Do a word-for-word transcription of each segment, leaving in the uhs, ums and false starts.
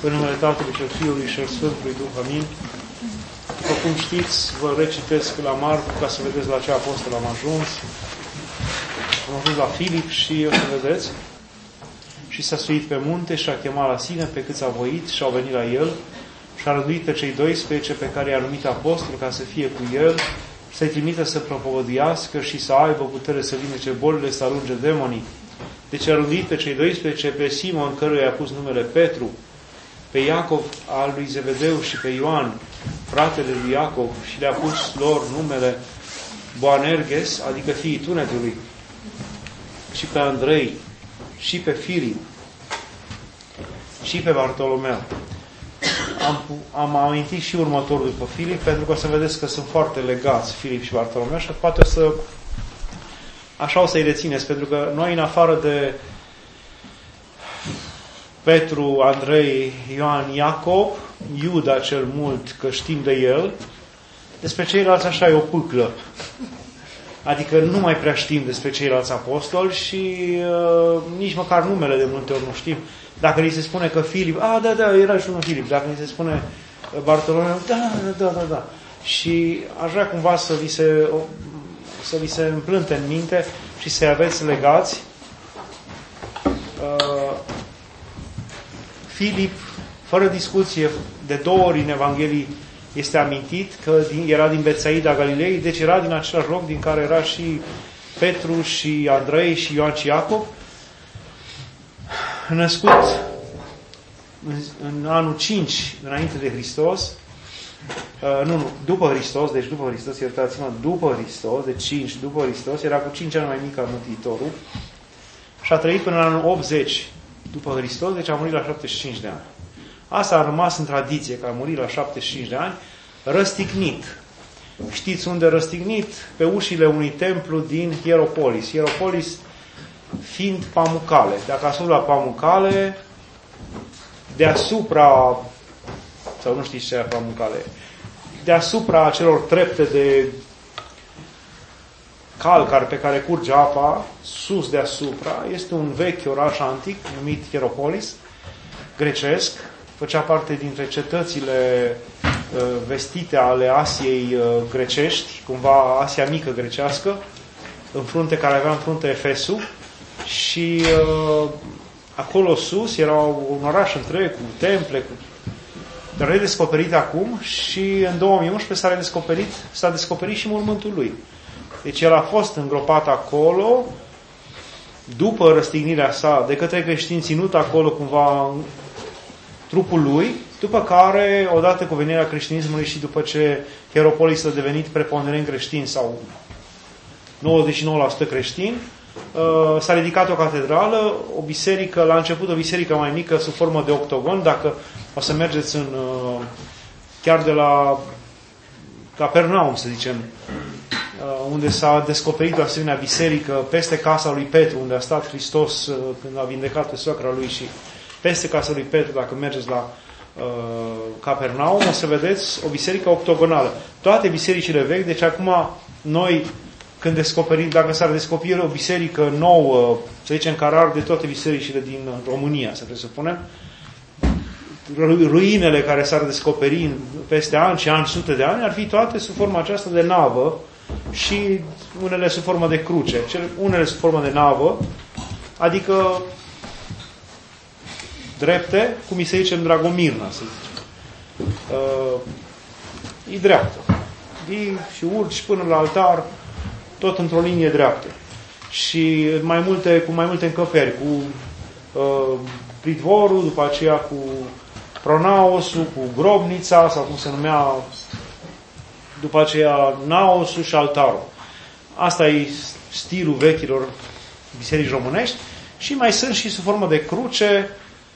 În numele Tatălui și al Fiului și al Sfântului Duh, amin. După cum știți, vă recitesc la Marcu ca să vedeți la ce apostol am ajuns. Am ajuns la Filip și o să vedeți. Și s-a suit pe munte și a chemat la sine pe câți a voit și au venit la el și a rânduit pe cei doisprezece pe care i-a numit apostol ca să fie cu el, să-i trimită să propovăduiască și să aibă putere să vindece bolile, să alunge demonii. Deci a rânduit pe cei doisprezece, pe Simon, căruia i-a pus numele Petru, pe Iacov al lui Zebedeu și pe Ioan, fratele lui Iacov, și le-a pus lor numele Boanerges, adică fiii tunetului, și pe Andrei, și pe Filip, și pe Bartolomeu. Am, am amintit și următorul după Filip, pentru că o să vedeți că sunt foarte legați Filip și Bartolomeu și poate o să așa o să-i rețineți, pentru că noi, în afară de Petru, Andrei, Ioan, Iacov, Iuda cel mult, că știm de el, despre ceilalți așa e o pâclă. Adică nu mai prea știm despre ceilalți apostoli și uh, nici măcar numele de multe ori nu știm. Dacă ni se spune că Filip, a, da, da, era și unul Filip. Dacă ni se spune Bartolomeu, da, da, da, da, da. Și aș vrea cumva să vi se, să vi se împlânte în minte și să-i aveți legați. Uh, Filip, fără discuție, de două ori în Evanghelii este amintit că era din Betsaida Galilei, deci era din același loc din care era și Petru și Andrei și Ioan și Iacov, născut în anul cinci înainte de Hristos, uh, nu, nu, după Hristos, deci după Hristos, iertați-mă, după Hristos, de cinci după Hristos, era cu cinci ani mai mic ca Mântuitorul și a trăit până în anul optzeci după Hristos, deci a murit la șaptezeci și cinci de ani. Asta a rămas în tradiție, că a murit la șaptezeci și cinci de ani, răstignit. Știți unde răstignit? Pe ușile unui templu din Hieropolis. Hieropolis fiind Pamucale. Dacă ați fost la Pamucale, deasupra, sau nu știți ce e Pamucale, deasupra acelor trepte de calcar pe care curge apa, sus deasupra, este un vechi oraș antic numit Hieropolis, grecesc, făcea parte dintre cetățile uh, vestite ale Asiei uh, grecești, cumva Asia mică grecească, în frunte, care avea în frunte Efesul, și uh, acolo sus era un oraș întreg, cu temple, cu... redescoperit acum, și în două mii unsprezece s-a redescoperit, s-a descoperit și mormântul lui. Deci el a fost îngropat acolo, după răstignirea sa, de către creștini, ținut acolo cumva trupul lui, după care, odată cu venirea creștinismului și după ce Hieropolis a devenit preponderent creștin sau nouăzeci și nouă la sută creștin, s-a ridicat o catedrală, o biserică, la început o biserică mai mică sub formă de octogon. Dacă o să mergeți în, chiar de la Capernaum, să zicem, unde s-a descoperit o asemenea biserică peste casa lui Petru, unde a stat Hristos când a vindecat pe soacra lui, și peste casa lui Petru, dacă mergeți la uh, Capernaum, o să vedeți o biserică octogonală. Toate bisericile vechi, deci acum noi, când descoperim, dacă s-ar descoperi o biserică nouă, să zicem, care arde toate bisericile din România, să presupunem, ruinele care s-ar descoperi peste ani și ani, sute de ani, ar fi toate sub forma aceasta de navă și unele sub formă de cruce. Unele sub formă de navă, adică drepte, cum îi se zice în Dragomirna, să zicem. Uh, e dreaptă. Vii și urci până la altar, tot într-o linie dreaptă. Și mai multe, cu mai multe încăperi, cu uh, pridvorul, după aceea cu pronaosul, cu grobnița, sau cum se numea, după aceea naosul și altarul. Asta e stilul vechilor biserici românești. Și mai sunt și sub formă de cruce,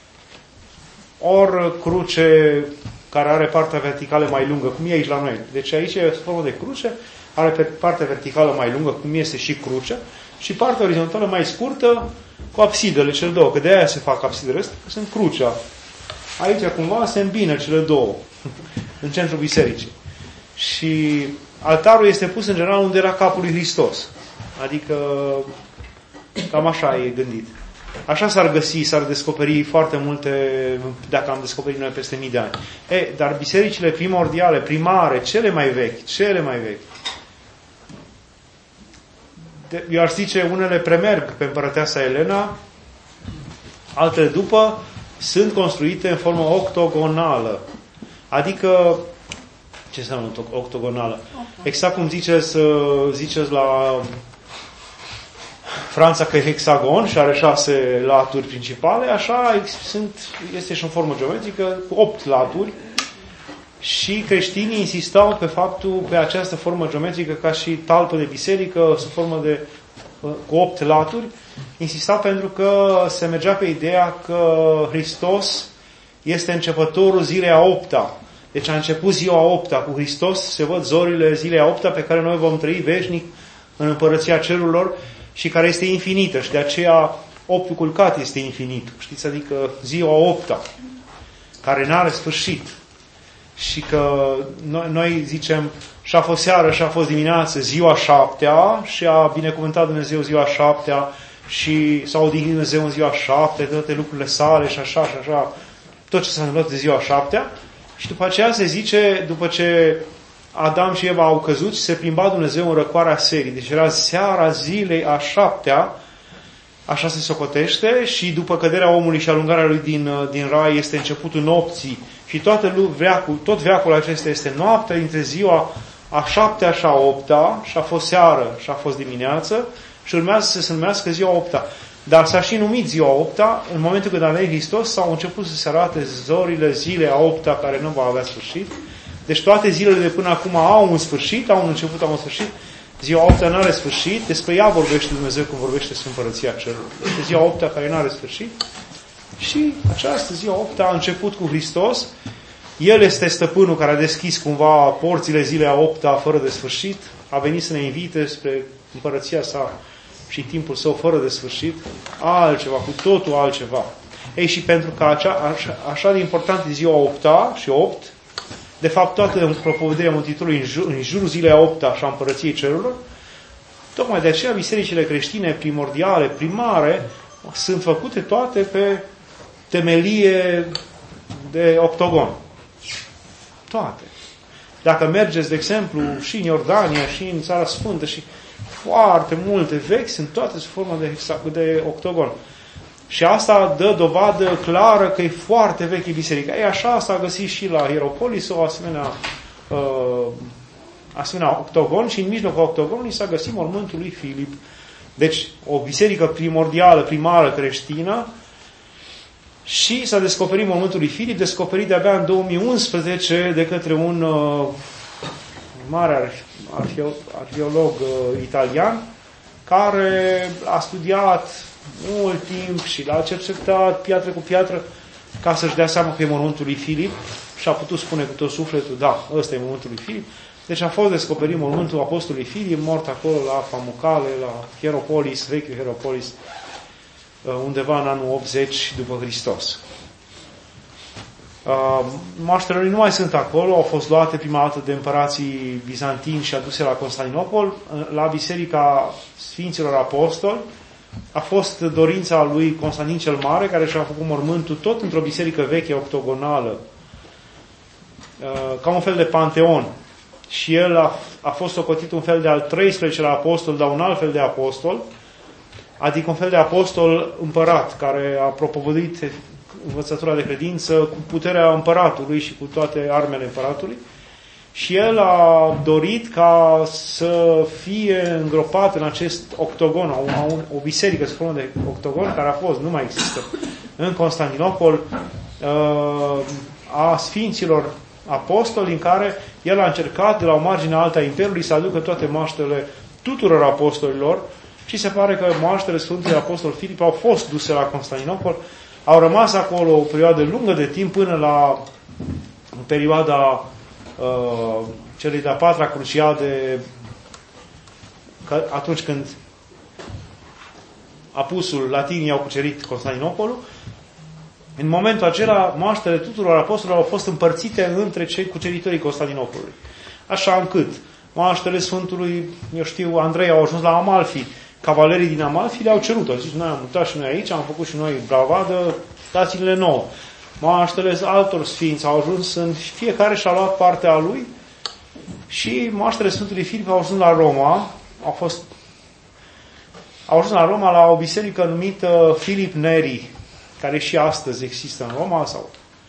ori cruce care are partea verticală mai lungă, cum e aici la noi. Deci aici e sub formă de cruce, are partea verticală mai lungă, cum este și crucea, și partea orizontală mai scurtă, cu absidele, cele două. Că de aia se fac absidele astea, că sunt crucea. Aici cumva se îmbină cele două în centrul bisericii. Și altarul este pus în general unde era capul lui Hristos. Adică cam așa e gândit. Așa s-ar găsi, s-ar descoperi foarte multe, dacă am descoperit noi peste mii de ani. E, dar bisericile primordiale, primare, cele mai vechi, cele mai vechi, de, eu aș zice, unele premerg pe împărăteasa Elena, altele după, sunt construite în formă octogonală. Adică, ce înseamnă octogonală? Exact cum ziceți, ziceți la Franța că e hexagon și are șase laturi principale, așa sunt, este și în formă geometrică, cu opt laturi. Și creștinii insistau pe faptul, pe această formă geometrică, ca și talpă de biserică, sub formă de, cu opt laturi, insistau pentru că se mergea pe ideea că Hristos este începătorul zilei a opta. Deci a început ziua a opta cu Hristos, se văd zorile zilei a opta pe care noi vom trăi veșnic în împărăția cerurilor și care este infinită și de aceea optul culcat este infinit. Știți? Adică ziua a opta, care n-are sfârșit. Și că noi, noi zicem și a fost seară și a fost dimineață, ziua șaptea și a binecuvântat Dumnezeu ziua șaptea și s-a odihnit Dumnezeu în ziua șaptea, toate lucrurile sale și așa și așa, tot ce s-a întâmplat de ziua șaptea. Și după aceea se zice, după ce Adam și Eva au căzut și se plimba Dumnezeu în răcoarea serii. Deci era seara zilei a șaptea, așa se socotește, și după căderea omului și alungarea lui din, din rai este începutul nopții. Și toată veacul, tot veacul acesta este noaptea dintre ziua a șaptea și a opta, și a fost seară și a fost dimineață, și urmează să se numească ziua a opta. Dar s-a și numit ziua a opta, în momentul când a venit Hristos, s-au început să se arate zorile zilei a opta care nu va avea sfârșit. Deci toate zilele de până acum au un sfârșit, au un început, au un sfârșit. Ziua a opta nu are sfârșit, despre ea vorbește Dumnezeu când vorbește despre împărăția cerului. Este ziua a opta care nu are sfârșit. Și această ziua a opta a început cu Hristos. El este stăpânul care a deschis cumva porțile zilei a opta fără de sfârșit. A venit să ne invite spre împărăția sa și timpul său fără de sfârșit. Altceva, cu totul altceva. Ei, și pentru că acea, așa, așa de important e ziua a opta și opt, de fapt toată propovădirea Mântuitorului în, jur, în jurul zilei a opta și a împărăției cerurilor, tocmai de aceea bisericile creștine primordiale, primare, sunt făcute toate pe temelie de octogon. Toate. Dacă mergeți, de exemplu, și în Iordania, și în Țara Sfântă, și foarte multe vechi, sunt toate sub formă de, de octogon. Și asta dă dovadă clară că e foarte veche biserica. E așa s-a găsit și la Hieropolis o asemenea, uh, asemenea octogon și în mijlocul octogonului s-a găsit mormântul lui Filip. Deci o biserică primordială, primară creștină, și s-a descoperit mormântul lui Filip, descoperit de-abia în două mii unsprezece de către un uh, mare arheo- arheolog uh, italian care a studiat mult timp și l-a cercetat piatră cu piatră ca să-și dea seama că e mormântul lui Filip și a putut spune cu tot sufletul, da, ăsta e mormântul lui Filip. Deci a fost descoperit mormântul apostolului Filip, mort acolo la Pamucale, la Hieropolis, vechiul Hieropolis, undeva în anul optzeci după Hristos. Moaștele lui nu mai sunt acolo, au fost luate prima dată de împărații bizantini și aduse la Constantinopol. La Biserica Sfinților Apostoli a fost dorința lui Constantin cel Mare, care și-a făcut mormântul tot într-o biserică veche, octogonală, ca un fel de panteon. Și el a, a fost socotit un fel de al treisprezecelea apostol, dar un alt fel de apostol, adică un fel de apostol împărat, care a propovăduit învățătura de credință cu puterea împăratului și cu toate armele împăratului. Și el a dorit ca să fie îngropat în acest octogon, o, o biserică sub formă de octogon, care a fost, nu mai există, în Constantinopol, a Sfinților Apostoli, în care el a încercat de la o margine alta a Imperiului să aducă toate moaștele tuturor apostolilor. Și se pare că moaștele Sfântului Apostol Filip au fost duse la Constantinopol, au rămas acolo o perioadă lungă de timp până la perioada uh, celei de-a patra cruciade, că atunci când apusul latinii au cucerit Constantinopolul. În momentul acela, moaștele tuturor apostolilor au fost împărțite între cei cuceritorii Constantinopolului. Așa încât moaștele Sfântului, eu știu, Andrei au ajuns la Amalfi, cavalerii din Amalfi le-au cerut. Au zis, noi am mutat și noi aici, am făcut și noi bravadă, dați-le nouă. Moaștele altor sfinți au ajuns, în fiecare și-a luat partea lui și moaștele Sfântului Filip au ajuns la Roma, au fost au ajuns la Roma la o biserică numită Filip Neri, care și astăzi există în Roma, sau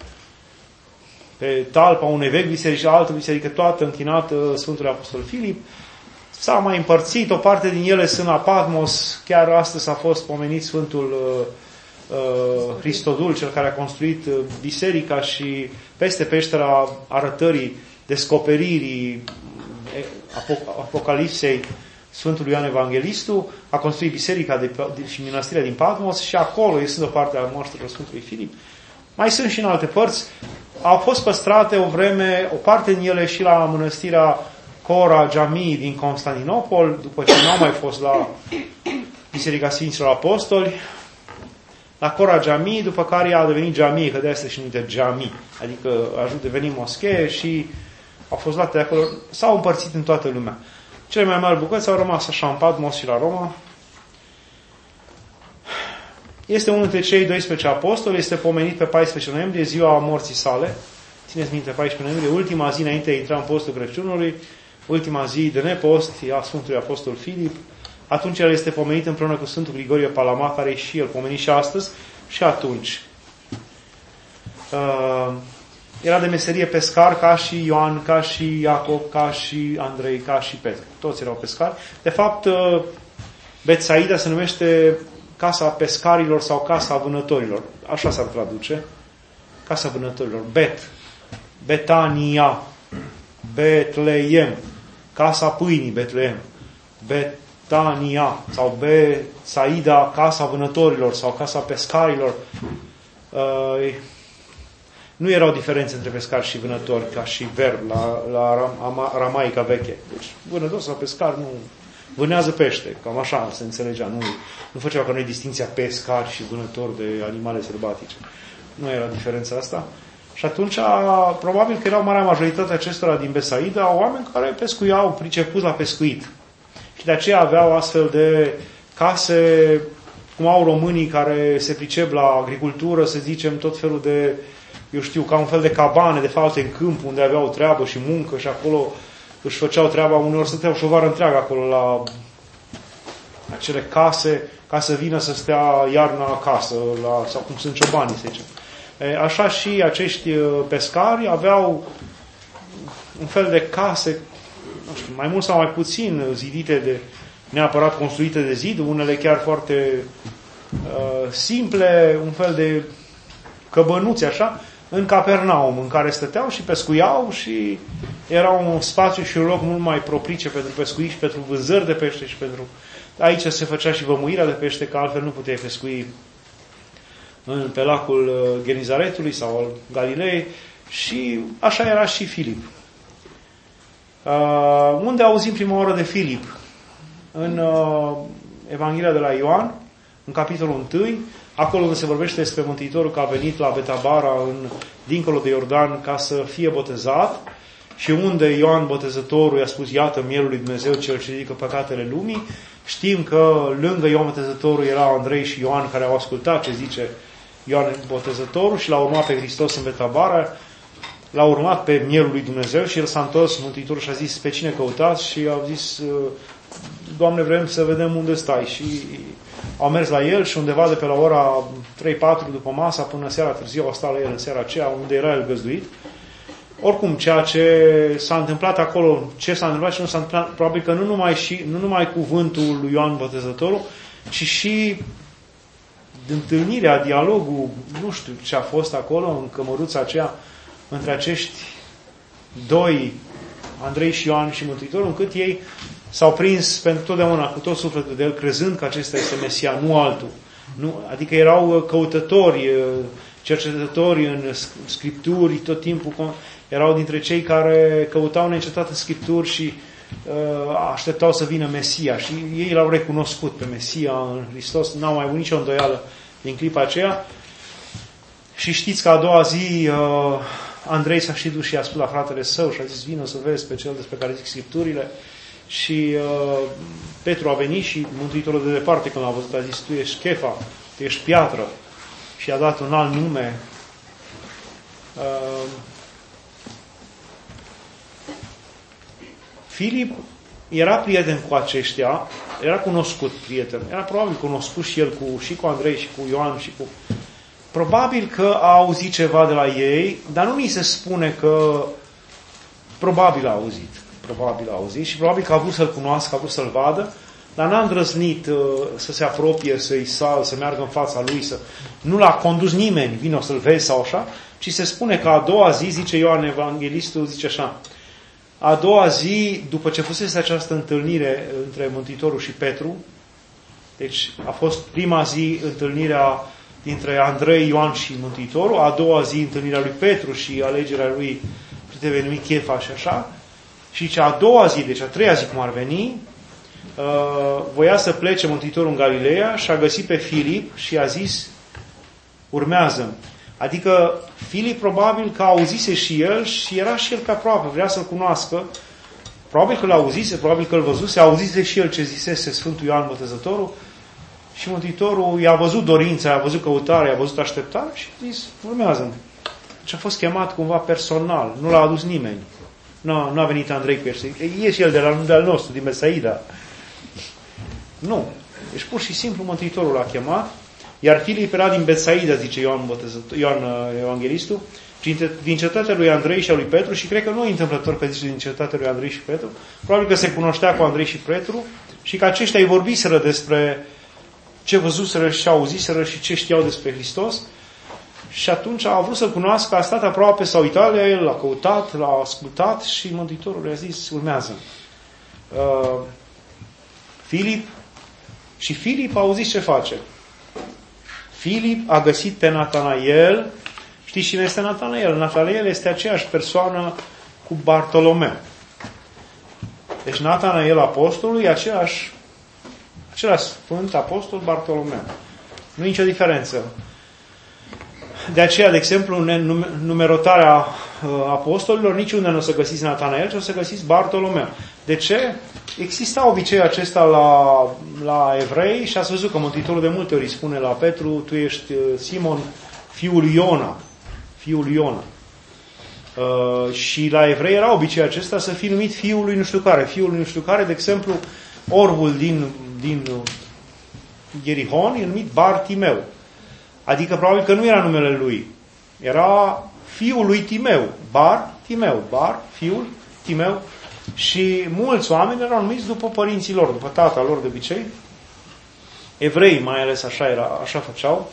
pe talpa unei vechi biserici și altă biserică, toată închinată Sfântului Apostol Filip. S-a mai împărțit, o parte din ele sunt la Patmos, chiar astăzi a fost pomenit Sfântul uh, uh, Hristodul, cel care a construit uh, biserica și peste peștera arătării, descoperirii, apoc- apocalipsei Sfântului Ioan Evanghelistul, a construit biserica de, de, și mănăstirea din Patmos și acolo este o parte a moaștelor Sfântului Filip. Mai sunt și în alte părți. Au fost păstrate o vreme, o parte din ele și la mănăstirea Cora Jamii din Constantinopol, după ce n-au mai fost la Biserica Sfinților Apostoli, la Cora Jamii, după care a devenit Jamii, că de asta și numită Jamii, adică a devenit moschee și au fost luate de acolo, s-au împărțit în toată lumea. Cele mai mari bucăți au rămas așa în Patmos și la Roma. Este unul dintre cei doisprezece apostoli, este pomenit pe paisprezece noiembrie, ziua morții sale. Țineți minte, paisprezece noiembrie, ultima zi înainte de a intra în postul Crăciunului, ultima zi de nepost a Sfântului Apostol Filip. Atunci el este pomenit împreună cu Sfântul Grigorie Palama, care e și el pomenit și astăzi, și atunci. Uh, era de meserie pescar, ca și Ioan, ca și Iacob, ca și Andrei, ca și Petru. Toți erau pescari. De fapt, uh, Betsaida se numește Casa Pescarilor sau Casa Vânătorilor. Așa s-ar traduce. Casa Vânătorilor. Bet. Betania. Betleem. Casa Pâinii, Betleem. Betania. Sau Betsaida, Casa Vânătorilor sau Casa Pescarilor. Uh, nu erau diferențe între pescari și vânători, ca și verb la, la ramaica veche. Deci, vânător sau pescar nu vânează pește. Cam așa se înțelegea. Nu, nu făceau că noi distinția pescar și vânător de animale sălbatice. Nu era diferența asta. Și atunci, probabil că erau marea majoritate acestora din Betsaida, oameni care pescuiau, pricepuți la pescuit. Și de aceea aveau astfel de case, cum au românii care se pricep la agricultură, să zicem, tot felul de, eu știu, ca un fel de cabane, de fapt, în câmp, unde aveau treabă și muncă și acolo își făceau treaba, uneori stăteau și o vară întreagă acolo la acele case, ca să vină să stea iarna acasă, la, sau cum sunt ciobanii, să zicem. Așa și acești pescari aveau un fel de case, nu știu, mai mult sau mai puțin zidite, de, neapărat construite de zid, unele chiar foarte uh, simple, un fel de căbănuți așa, în Capernaum, în care stăteau și pescuiau și era un spațiu și un loc mult mai propice pentru pescuit și pentru vânzări de pește și pentru... Aici se făcea și vămuirea de pește, că altfel nu puteai pescui pe lacul Genizaretului sau al Galilei și așa era și Filip. Uh, unde auzim prima oară de Filip? În uh, Evanghelia de la Ioan, în capitolul unu, acolo unde se vorbește despre Mântuitorul că a venit la Betabara, în, dincolo de Iordan, ca să fie botezat și unde Ioan Botezătorul i-a spus, iată mielul lui Dumnezeu cel ce ridică păcatele lumii. Știm că lângă Ioan Botezătorul erau Andrei și Ioan care au ascultat ce zice Ioan Botezătorul și l-a urmat pe Hristos în Betabara, l-a urmat pe mielul lui Dumnezeu și el s-a întors, Mântuitorul și a zis, pe cine căutați? Și au zis, Doamne, vrem să vedem unde stai. Și au mers la el și undeva de pe la ora trei patru după masa până seara târziu au stat la el în seara aceea unde era el găzduit. Oricum, ceea ce s-a întâmplat acolo, ce s-a întâmplat și nu s-a întâmplat, probabil că nu numai, și, nu numai cuvântul lui Ioan Botezătorul, ci și întâlnirea, dialogul, nu știu ce a fost acolo, în cămăruța aceea, între acești doi, Andrei și Ioan și Mântuitorul, încât ei s-au prins pentru totdeauna cu tot sufletul de el, crezând că acesta este Mesia, nu altul. Nu, adică erau căutători, cercetători în Scripturi, tot timpul erau dintre cei care căutau neîncetat în Scripturi și uh, așteptau să vină Mesia. Și ei l-au recunoscut pe Mesia în Hristos, n-au mai avut nicio îndoială din clipa aceea. Și știți că a doua zi uh, Andrei s-a și dus și i-a spus la fratele său și a zis, vină să vezi pe cel despre care zic Scripturile. Și uh, Petru a venit și Mântuitorul de departe, când l-a văzut, a zis, tu ești Chefa, tu ești piatră. Și a dat un alt nume. Uh, Filip era prieten cu aceștia, era cunoscut prieten, era probabil cunoscut și el cu, și cu Andrei și cu Ioan și cu... Probabil că a auzit ceva de la ei, dar nu mi se spune că probabil a auzit. Probabil a auzit și probabil că a vrut să-l cunoască, a vrut să-l vadă, dar n-a îndrăznit uh, să se apropie, să-i sal, să meargă în fața lui, să... Nu l-a condus nimeni, vino să-l vezi sau așa, ci se spune că a doua zi, zice Ioan Evanghelistul, zice așa, a doua zi, după ce fusese această întâlnire între Mântuitorul și Petru, deci a fost prima zi întâlnirea dintre Andrei, Ioan și Mântuitorul, a doua zi întâlnirea lui Petru și alegerea lui, trebuie numit Chefa și așa, și cea a doua zi, deci a treia zi cum ar veni, uh, voia să plece Mântuitorul în Galileea și a găsit pe Filip și a zis, urmează-mi. Adică Filip probabil că auzise și el și era și el pe aproape, vrea să-l cunoască. Probabil că l-auzise, probabil că îl văzuse, auzise și el ce zisese Sfântul Ioan Botezătorul și Mântuitorul i-a văzut dorința, i-a văzut căutarea, i-a văzut așteptarea și a zis, urmează-mi. Și a fost chemat cumva personal, nu l-a adus nimeni. Nu, nu a venit Andrei cu el, e și el de la de al nostru, din Betsaida. Nu. Deci pur și simplu Mântuitorul l-a chemat. Iar Filip era din Betsaida, zice Ioan, Ioan Evanghelistul, din cetatea lui Andrei și a lui Petru și cred că nu e întâmplător că zice din cetatea lui Andrei și Petru, probabil că se cunoștea cu Andrei și Petru și că aceștia îi vorbiseră despre ce văzuseră și auziseră și ce știau despre Hristos și atunci a vrut să-L cunoască, a stat aproape, s-a uitat la el, l-a căutat, l-a ascultat și Mântuitorul i-a zis, urmează. Uh, Filip și Filip a auzit ce face. Filip a găsit pe Natanael. Știți cine este Natanael? Natanael este aceeași persoană cu Bartolomeu. Deci Natanael apostolul e aceeași, același sfânt apostol Bartolomeu. Nu e nicio diferență. De aceea, de exemplu, în numerotarea apostolilor, niciunde nu o să găsiți Natanael, ci o să găsiți Bartolomeu. De ce? Exista obiceiul acesta la, la evrei și ați văzut că Mântuitorul de multe ori spune la Petru, tu ești Simon, fiul Iona. Fiul Iona. Uh, și la evrei era obiceiul acesta să fie numit fiul lui nu știu care. Fiul lui nu știu care, de exemplu, orbul din, din Ierihon e numit Bartimeu. Adică probabil că nu era numele lui. Era fiul lui Timeu. Bar, Timeu. Bar, fiul, Timeu. Și mulți oameni erau numiți după părinții lor, după tata lor de obicei. Evrei mai ales așa, era, așa făceau.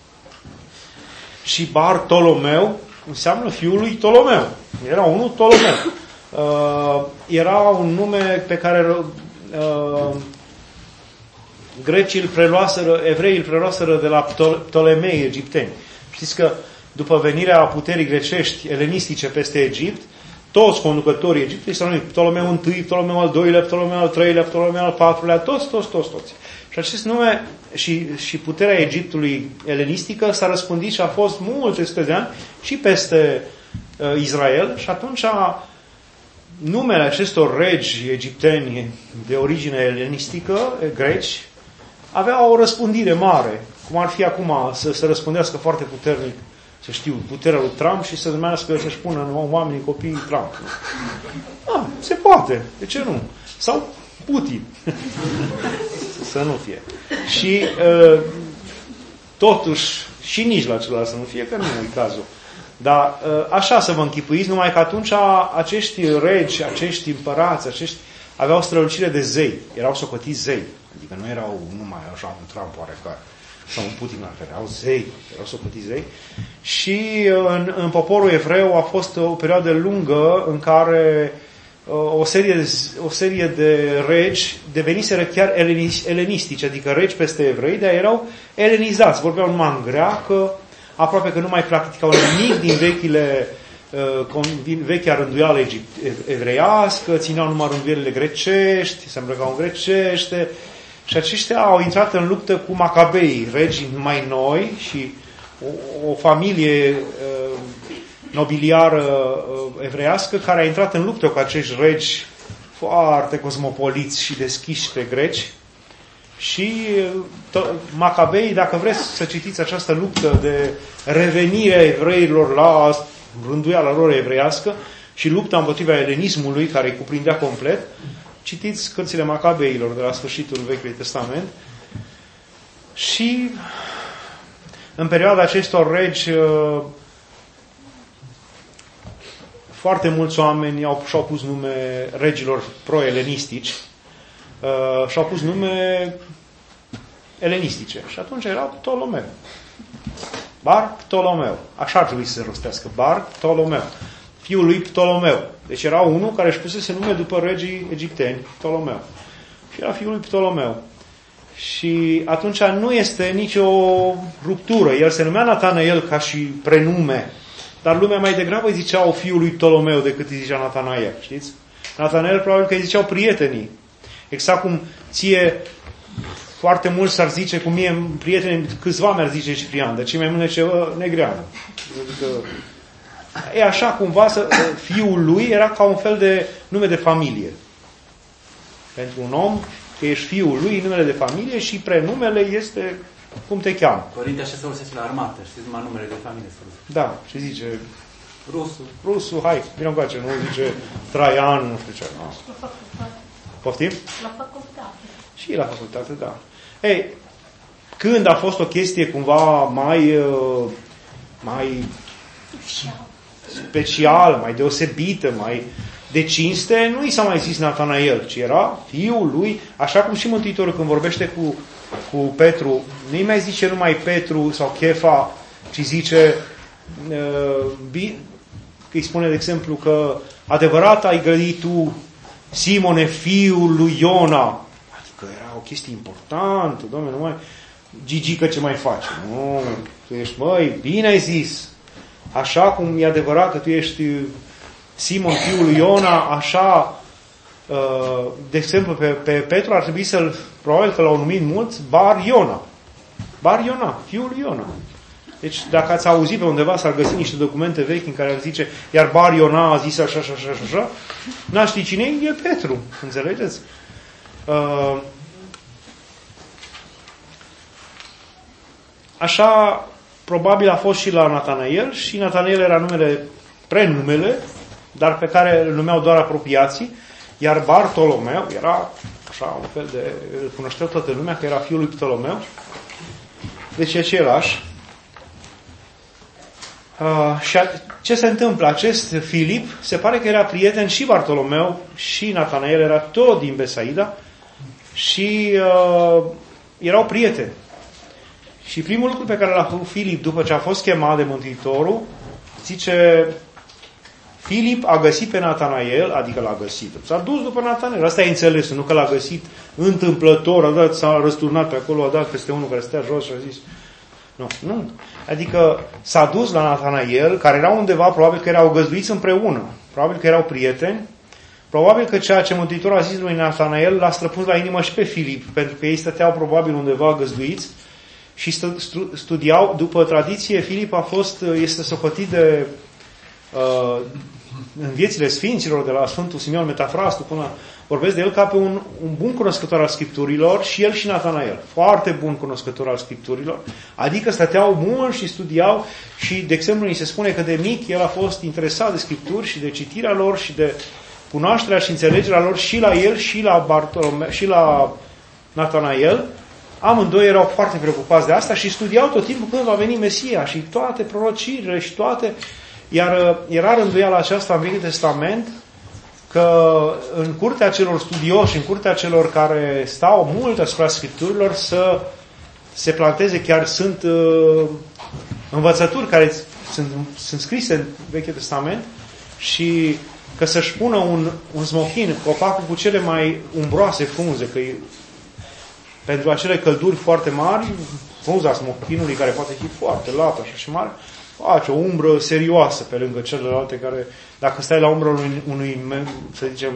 Și Bartolomeu înseamnă fiul lui Ptolomeu. Era unul Ptolomeu. Uh, era un nume pe care uh, grecii îl preluaseră, evreii îl preluaseră de la Ptolemei egipteni. Știți că după venirea puterii grecești elenistice peste Egipt, toți conducătorii Egiptului s-au numit Ptolemeu I, Ptolemeu al doilea, Ptolemeu al treilea, Ptolemeu al patrulea, toți, toți, toți, toți. Și acest nume și, și puterea Egiptului elenistică s-a răspândit și a fost multe sute de ani și peste uh, Israel și atunci numele acestor regi egipteni de origine elenistică, greci, avea o răspândire mare, cum ar fi acum să se răspândească foarte puternic, să știu, puterea lui Trump și să numească, să-și pună în oamenii copiii Trump. Ah, se poate. De ce nu? Sau Putin. Să nu fie. Și uh, totuși, și nici la celălalt să nu fie, că nu e cazul. Dar uh, așa să vă închipuiți, numai că atunci acești regi, acești împărați, acești aveau strălucire de zei. Erau socotiți zei. Adică nu erau numai așa un Trump oarecare sau un Putin care erau zei, erau socotiți zei. Și în, în poporul evreu a fost o perioadă lungă în care o serie, o serie de regi deveniseră chiar elenistici, adică regi peste evrei, dar erau elenizați, vorbeau numai în greacă, aproape că nu mai practicau nimic din vechile din vechea rânduială evreiască, țineau numai rânduielile grecești, se îmbrăcau în grecește și aceștia au intrat în luptă cu Macabei, regi mai noi și o, o familie nobiliară evreiască care a intrat în luptă cu acești regi foarte cosmopoliți și deschiși spre greci. Și Macabei, dacă vreți să citiți această luptă de revenire a evreilor la rânduiala lor evreiască și lupta împotriva elenismului, care îi cuprindea complet, citiți cărțile Macabeilor de la sfârșitul Vechiului Testament. Și în perioada acestor regi, foarte mulți oameni au, și-au pus nume regilor pro-elenistici, uh, și-au pus nume elenistice. Și atunci era Ptolomeu. Bar Ptolomeu. Așa ar trebui să se rostească. Bar Ptolomeu. Fiul lui Ptolomeu. Deci era unul care își pusese nume după regii egipteni, Ptolomeu. Și era fiul lui Ptolomeu. Și atunci nu este nicio ruptură. El se numea Natanael ca și prenume, dar lumea mai degrabă îi ziceau fiul lui Ptolomeu decât îi zicea Natanael, știți? Natanael probabil că îi ziceau prietenii. Exact cum ție foarte mulți s-ar zice, cum mie prieteni, câțiva mi-ar zice Ciprian, dar cei mai mulți zice Negreanu. Adică, e așa cumva, să, fiul lui era ca un fel de nume de familie. Pentru un om, că ești fiul lui, numele de familie și prenumele este cum te cheamă. Părinte, așa se folosește la armată, știți, numai numele de familie. Da, și zice... Rusul. Rusul, hai, vină încoace, nu zice Traian, nu știu ce. No. La facultate. Poftim? La facultate. Și la facultate, da. Ei, când a fost o chestie cumva mai, mai specială, mai deosebită, mai de cinste, nu i s-a mai zis Natanael, ci era fiul lui, așa cum și Mântuitorul când vorbește cu, cu Petru, nu-i mai zice numai Petru sau Chefa, ci zice, uh, îi spune de exemplu că adevărat ai grădit tu, Simone, fiul lui Iona. Adică era o chestie importantă, Doamne, nu mai Gigică ce mai face. Nu, tu ești, măi, bine ai zis. Așa cum e adevărat că tu ești Simon, fiul lui Iona, așa, de exemplu, pe, pe Petru ar trebui să-l, probabil că l-au numit mulți, Bar Iona. Bar Iona, fiul lui Iona. Deci, dacă ați auzit pe undeva, s-ar găsi niște documente vechi în care ar zice, iar Bar Iona a zis așa, așa, așa, așa, n-a ști cine e Petru. Înțelegeți? Așa, probabil a fost și la Natanael și Natanael era numele, prenumele, dar pe care îl numeau doar apropiații, iar Bartolomeu era așa un fel de, îl cunoșteau toată lumea că era fiul lui Ptolomeu, deci e același. Uh, și a, ce se întâmplă? Acest Filip se pare că era prieten și Bartolomeu și Natanael, era tot din Besaida și uh, erau prieteni. Și primul lucru pe care l-a făcut Filip după ce a fost chemat de Mântuitorul, zice, Filip a găsit pe Natanael, adică l-a găsit. S-a dus după Natanael. Asta e înțeles, nu că l-a găsit întâmplător, a dat, s-a răsturnat pe acolo, a dat peste unul care stea jos și a zis. Nu, nu. Adică s-a dus la Natanael, care era undeva, probabil că erau găzduiți împreună, probabil că erau prieteni, probabil că ceea ce Mântuitorul a zis lui Natanael l-a străpuns la inimă și pe Filip, pentru că ei stăteau probabil undeva găzduiți și studiau, după tradiție, Filip a fost, este socotit de uh, în viețile sfinților de la Sfântul Simeon Metafrastu până vorbesc de el ca pe un, un bun cunoscător al Scripturilor și el și Natanael. Foarte bun cunoscător al Scripturilor. Adică stăteau mult și studiau și, de exemplu, ni se spune că de mic el a fost interesat de Scripturi și de citirea lor și de cunoașterea și înțelegerea lor și la el și la Bartolome, și la Natanael. Amândoi erau foarte preocupați de asta și studiau tot timpul când va veni Mesia și toate prorocirile și toate. Iar era rânduiala aceasta în Vechiul Testament că în curtea celor studioși, în curtea celor care stau mult asupra Scripturilor, să se planteze, chiar sunt uh, învățături care sunt, sunt scrise în Vechiul Testament și că să-și pună un, un smochin, copacul cu cele mai umbroase frunze, că e, pentru acele călduri foarte mari, frunza smochinului, care poate fi foarte lată și așa mare, face o umbră serioasă pe lângă celelalte care, dacă stai la umbra unui, unui să zicem,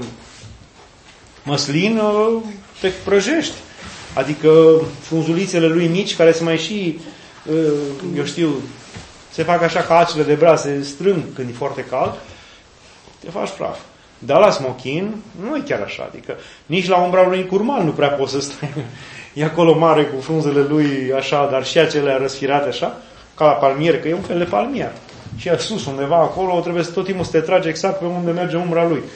măslin, te prăjești. Adică frunzulițele lui mici, care se mai și, eu știu, se fac așa ca acele de braț, se strâng când e foarte cald, te faci praf. Dar la smochin nu e chiar așa. Adică nici la umbra unui curman nu prea poți să stai. E acolo mare cu frunzele lui așa, dar și acelea răsfirate așa, ca la palmier, că e un fel de palmier. Și sus, undeva acolo, trebuie să tot timpul să te tragi exact pe unde merge umbra lui.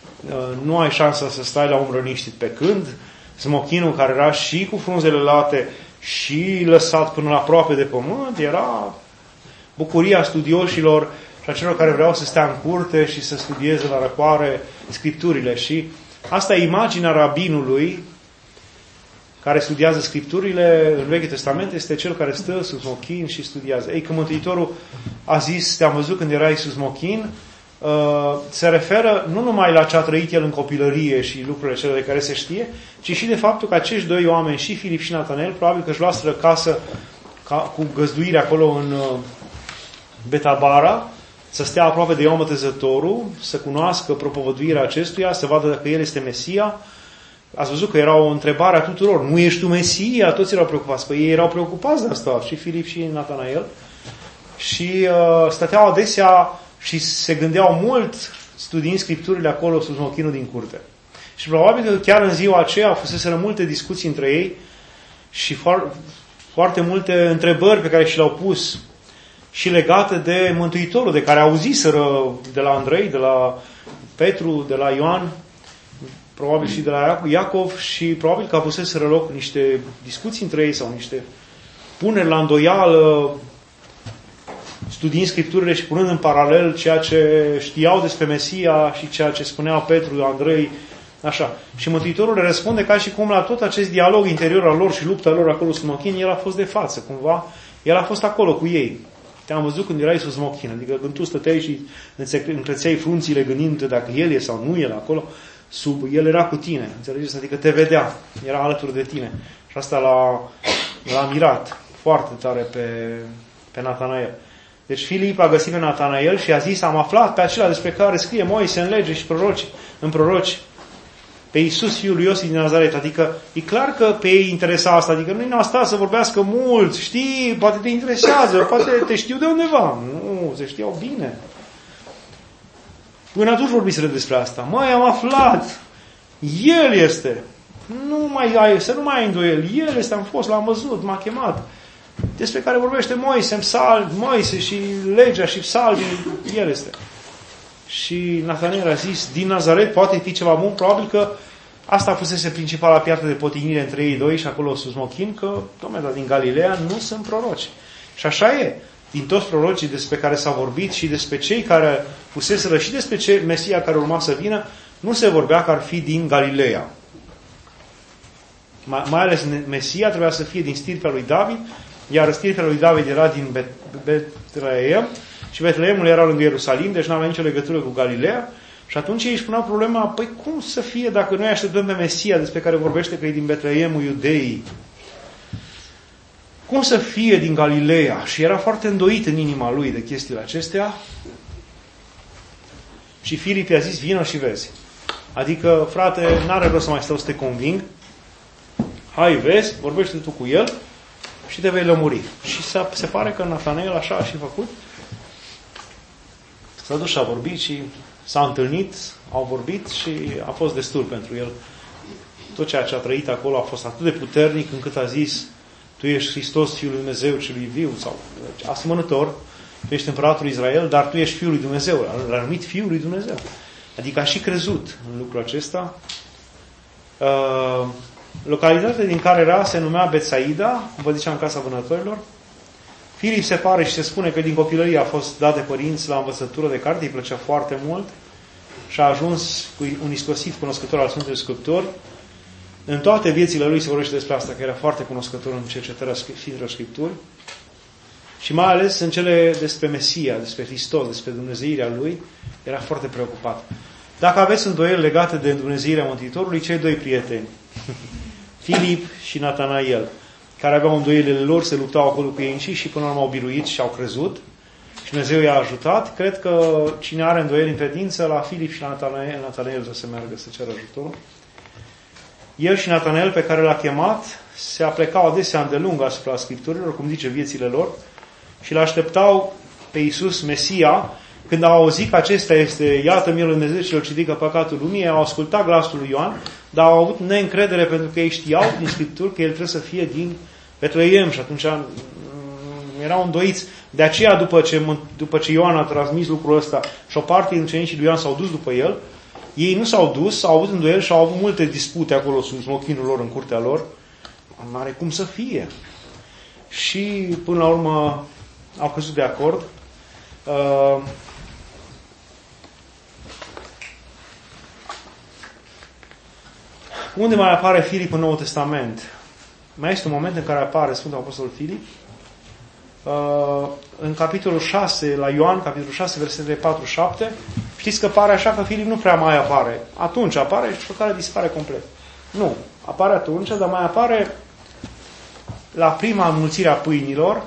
Nu ai șansa să stai la umbră liniștit. Pe când smochinul, care era și cu frunzele late și lăsat până la aproape de pământ, era bucuria studioșilor și a celor care vreau să stea în curte și să studieze la răcoare Scripturile. Și asta e imaginea rabinului care studiază Scripturile în Vechiul Testament, este cel care stă sub smochin și studiază. Ei, că Mântuitorul a zis, te-am văzut când erai sub smochin, uh, se referă nu numai la ce a trăit el în copilărie și lucrurile cele de care se știe, ci și de faptul că acești doi oameni, și Filip și Natanel, probabil că își luaseră casă ca, cu găzduire acolo în uh, Betabara, să stea aproape de Ioan Botezătorul, să cunoască propovăduirea acestuia, să vadă dacă el este Mesia. Ați văzut că era o întrebare a tuturor. Nu ești tu Mesia? Toți erau preocupați. Păi ei erau preocupați de asta, și Filip și Natanael. Și uh, stăteau adesea și se gândeau mult studiind Scripturile acolo sub smochinul din curte. Și probabil că chiar în ziua aceea fuseseră multe discuții între ei și foarte, foarte multe întrebări pe care și le-au pus și legate de Mântuitorul, de care auziseră de la Andrei, de la Petru, de la Ioan, probabil și de la Iacov, și probabil că avuseseră loc niște discuții între ei sau niște puneri la îndoială, studiind Scripturile și punând în paralel ceea ce știau despre Mesia și ceea ce spunea Petru, Andrei, așa. Și Mântuitorul le răspunde ca și cum la tot acest dialog interior al lor și lupta lor acolo sub smochin, el a fost de față, cumva, el a fost acolo cu ei. Te-am văzut când erai sub smochin, adică când tu stăteai și încrețeai frunțile gândindu-te dacă el e sau nu el acolo, sub, el era cu tine, înțelegeți? Adică te vedea, era alături de tine. Și asta l-a, l-a mirat foarte tare pe, pe Natanael. Deci Filip a găsit pe Natanael și a zis, am aflat pe acela despre care scrie Moise în lege și proroci, în proroci, pe Iisus, fiul lui Iosif din Nazaret. Adică e clar că pe ei interesa asta, adică nu ne-au stat să vorbească mult, știi, poate te interesează, poate te știu de undeva. Nu, se știau bine. Până atunci vorbiseră despre asta. Măi, am aflat. El este. Nu mai ai, să nu mai ai îndoieli. El este, am fost, l-am văzut, m-a chemat. Despre care vorbește Moise, psalmi, Moise și legea și psalmii, el este. Și Natanael a zis, din Nazaret poate fi ceva bun? Probabil că asta fusese principala piatră de potignire între ei doi și acolo sus smochin, că, dom'le, dar din Galileea nu sunt proroci. Și așa e. Din toți prorocii despre care s-a vorbit și despre cei care fuseseră și despre ce Mesia care urma să vină, nu se vorbea că ar fi din Galileea. Mai, mai ales Mesia trebuia să fie din stirpea lui David, iar stirpea lui David era din Betleem și Betleemul era lângă Ierusalim, deci nu avea nicio legătură cu Galileea. Și atunci ei își puneau problema, păi cum să fie dacă noi așteptăm pe Mesia despre care vorbește că e din Betleemul Iudeii? Cum să fie din Galileea? Și era foarte îndoit în inima lui de chestiile acestea. Și Filip i-a zis, vină și vezi. Adică, frate, n-are rost să mai stau să te conving. Hai, vezi, vorbește tu cu el și te vei lămuri. Și se, se pare că Natanael așa a și făcut. S-a dus și a vorbit și s-a întâlnit, au vorbit și a fost destul pentru el. Tot ceea ce a trăit acolo a fost atât de puternic încât a zis, tu ești Hristos, Fiul lui Dumnezeu celui viu, sau asemănător, tu ești împăratul Israel, dar tu ești Fiul lui Dumnezeu, l-a numit Fiul lui Dumnezeu. Adică a și crezut în lucrul acesta. Uh, localitatea din care era se numea Betsaida, cum vă ziceam, Casa Vânătorilor. Filip se pare și se spune că din copilărie a fost dat de părinți la învățătură de carte, îi plăcea foarte mult și a ajuns un istosit cunoscător al Sfântului Scripturi. În toate viețile lui se vorbește despre asta, că era foarte cunoscător în cercetarea Sfintelor Scripturi și mai ales în cele despre Mesia, despre Hristos, despre dumnezeirea lui, era foarte preocupat. Dacă aveți îndoieli legate de dumnezeirea Mântuitorului, cei doi prieteni, Filip și Natanael, care aveau îndoielile lor, se luptau acolo cu ei înșiși și până la urmă au biruit și au crezut și Dumnezeu i-a ajutat. Cred că cine are îndoieli în credință, la Filip și la Natanael, Natanael să se meargă să ceară ajutorul. El și Natanael, pe care l-a chemat, se aplecau adesea îndelung asupra Scripturilor, cum zice viețile lor, și l-așteptau pe Iisus Mesia, când au auzit că acesta este, iată mielul Dumnezeu și el ridică păcatul lumii, au ascultat glasul lui Ioan, dar au avut neîncredere pentru că ei știau din Scripturi că el trebuie să fie din Betleem și atunci erau îndoiți. De aceea, după ce, după ce Ioan a transmis lucrul ăsta și o parte din ucenicii lui Ioan s-au dus după el, ei nu s-au dus, au avut îndoieli și au avut multe dispute acolo sub smochinul lor, în curtea lor. Nu are cum să fie. Și până la urmă au căzut de acord. Uh, unde mai apare Filip în Noul Testament? Mai este un moment în care apare Sfântul Apostol Filip. Uh, în capitolul șase, la Ioan, capitolul șase, versetele patru șapte, știți că pare așa că Filip nu prea mai apare. Atunci apare și pe care dispare complet. Nu, apare atunci, dar mai apare la prima înmulțire a pâinilor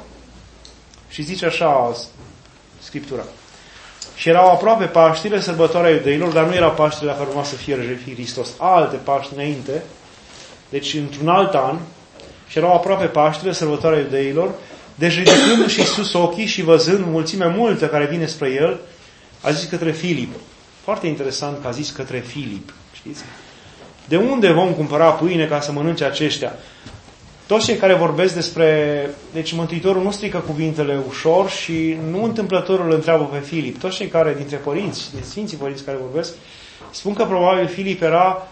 și zice așa Scriptura. Și erau aproape Paștile, sărbătoarea iudeilor, dar nu era Paștile la care urma să fie jertfit Hristos. Alte Paști înainte, deci într-un alt an, și erau aproape Paștile, sărbătoarea iudeilor, deci ridicându-și sus ochii și văzând mulțime multă care vine spre el, a zis către Filip. Foarte interesant că a zis către Filip. Știți? De unde vom cumpăra pâine ca să mănânce aceștia? Toți cei care vorbesc despre... Deci Mântuitorul nu strică cuvintele ușor și nu întâmplătorul îl întreabă pe Filip. Toți cei care, dintre părinți, din Sfinții Părinți care vorbesc, spun că probabil Filip era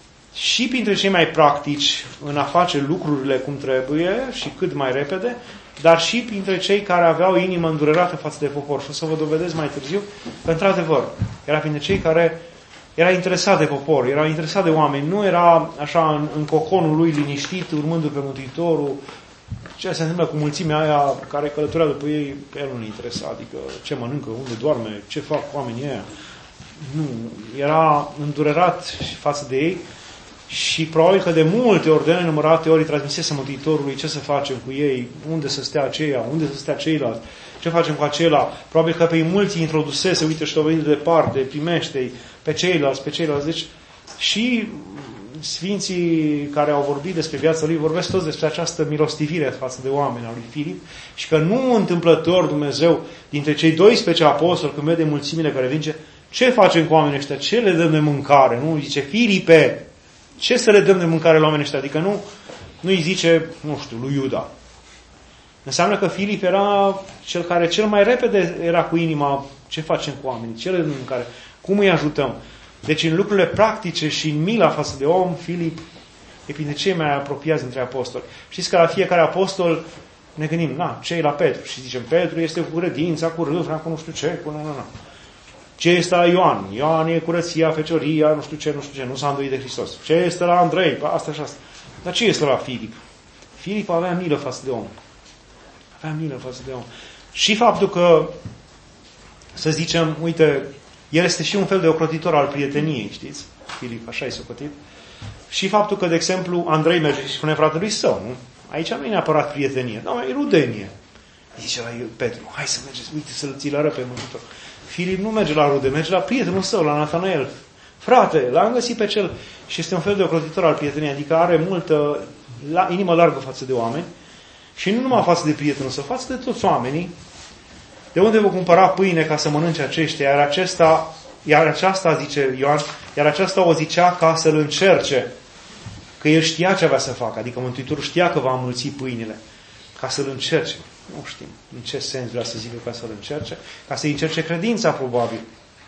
și printre cei mai practici în a face lucrurile cum trebuie și cât mai repede, dar și printre cei care aveau inimă îndurerată față de popor. Și o să vă dovedesc mai târziu că, într-adevăr, era printre cei care era interesat de popor, era interesat de oameni, nu era așa în, în coconul lui liniștit, urmându-l pe Mântuitorul. Ce se întâmplă cu mulțimea aia care călătorea după ei, el nu-i interesa, adică ce mănâncă, unde doarme, ce fac oamenii aia. Nu, era îndurerat față de ei și probabil că de multe ori, de nenumărate ori, transmisese Mântuitorului ce să facem cu ei, unde să stea aceia, unde să stea ceilalți, ce facem cu acela. Probabil că pe mulți îi introdusese, uite și-o venit de departe, primește-i pe ceilalți, pe ceilalți. Deci și sfinții care au vorbit despre viața lui vorbesc toți despre această milostivire față de oameni a lui Filip și că nu întâmplător Dumnezeu dintre cei doisprezece apostoli, când vede mulțimile care vin, ce facem cu oamenii ăștia? Ce le dăm de mâncare? Nu zice, Filipe, ce să le dăm de mâncare la oamenii ăștia? Adică nu, nu îi zice, nu știu, lui Iuda. Înseamnă că Filip era cel care cel mai repede era cu inima, ce facem cu oamenii? Ce le dăm de mâncare? Cum îi ajutăm? Deci în lucrurile practice și în mila față de om, Filip e printre cei mai apropiați dintre apostoli. Știți că la fiecare apostol ne gândim, na, ce e la Petru? Și zicem, Petru este cu credința, cu râvna, cu nu știu ce, cu na, na, na. Ce este la Ioan? Ioan e curăția, fecioria, nu știu ce, nu știu ce, nu s-a îndoit de Hristos. Ce este la Andrei? Asta și asta. Dar ce este la Filip? Filip avea milă față de om. Avea milă față de om. Și faptul că, să zicem, uite, el este și un fel de ocrotitor al prieteniei, știți? Filip, așa e socotit. Și faptul că, de exemplu, Andrei merge și spune fratelui său, nu? Aici nu e neapărat prietenie, nu, e rudenie. Zice la Petru, hai să mergeți, uite, să-l ți-l arăt pe Mântuitor. Filip nu merge la rude, merge la prietenul său, la Natanael. Frate, l-am găsit pe cel și este un fel de ocrotitor al prieteniei, adică are multă la, inimă largă față de oameni și nu numai față de prietenul său, față de toți oamenii. De unde vă cumpăra pâine ca să mănânce aceștia? Iar acesta, iar aceasta, zice Ioan, iar aceasta o zicea ca să-l încerce. Că el știa ce avea să facă, adică Mântuitorul știa că va înmulți pâinile. Ca să-l încerce. Nu știm în ce sens vrea să zică ca să-l încerce. Ca să-i încerce credința, probabil.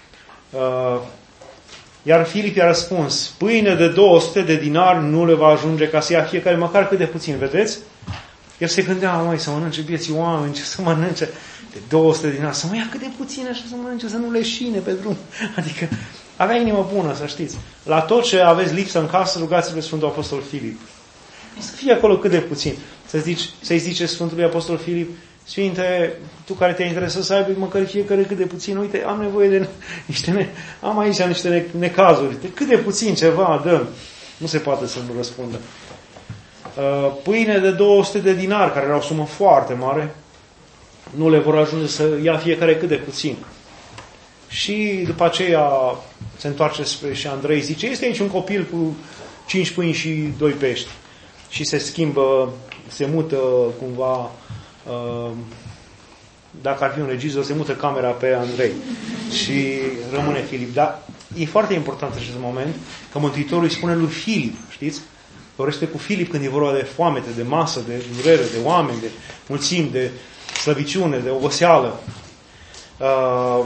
Iar Filip i-a răspuns, pâine de două sute de dinari nu le va ajunge ca să ia fiecare măcar cât de puțin, vedeți? El se gândea, măi, să mănânce vieții oameni, ce să mănânce de două sute de dinari, să mă ia cât de puțin așa să mănânce, să nu leșine pe drum. Adică avea inimă bună, să știți. La tot ce aveți lipsă în casă, rugați-vă pe Sfântul Apostol Filip. Să fie acolo cât de puțin. Să zici, să-i zice Sfântului Apostol Filip, Sfinte, tu care te interesă să aibă măcar fiecare cât de puțin, uite, am nevoie de niște, ne... am aici niște necazuri, de cât de puțin ceva dăm. Nu se poate să nu răspundă. Pâine de două sute de dinari, care era o sumă foarte mare, nu le vor ajunge să ia fiecare cât de puțin. Și după aceea se întoarce spre și Andrei zice, este aici un copil cu cinci pâini și doi pești. Și se schimbă, se mută cumva uh, dacă ar fi un regizor, se mută camera pe Andrei și rămâne Filip. Dar e foarte important acest moment că Mântuitorul îi spune lui Filip, știți? Vorbește cu Filip când e vorba de foamete, de masă, de durere, de oameni, de mulțimi, de slăbiciune, de oboseală. Uh,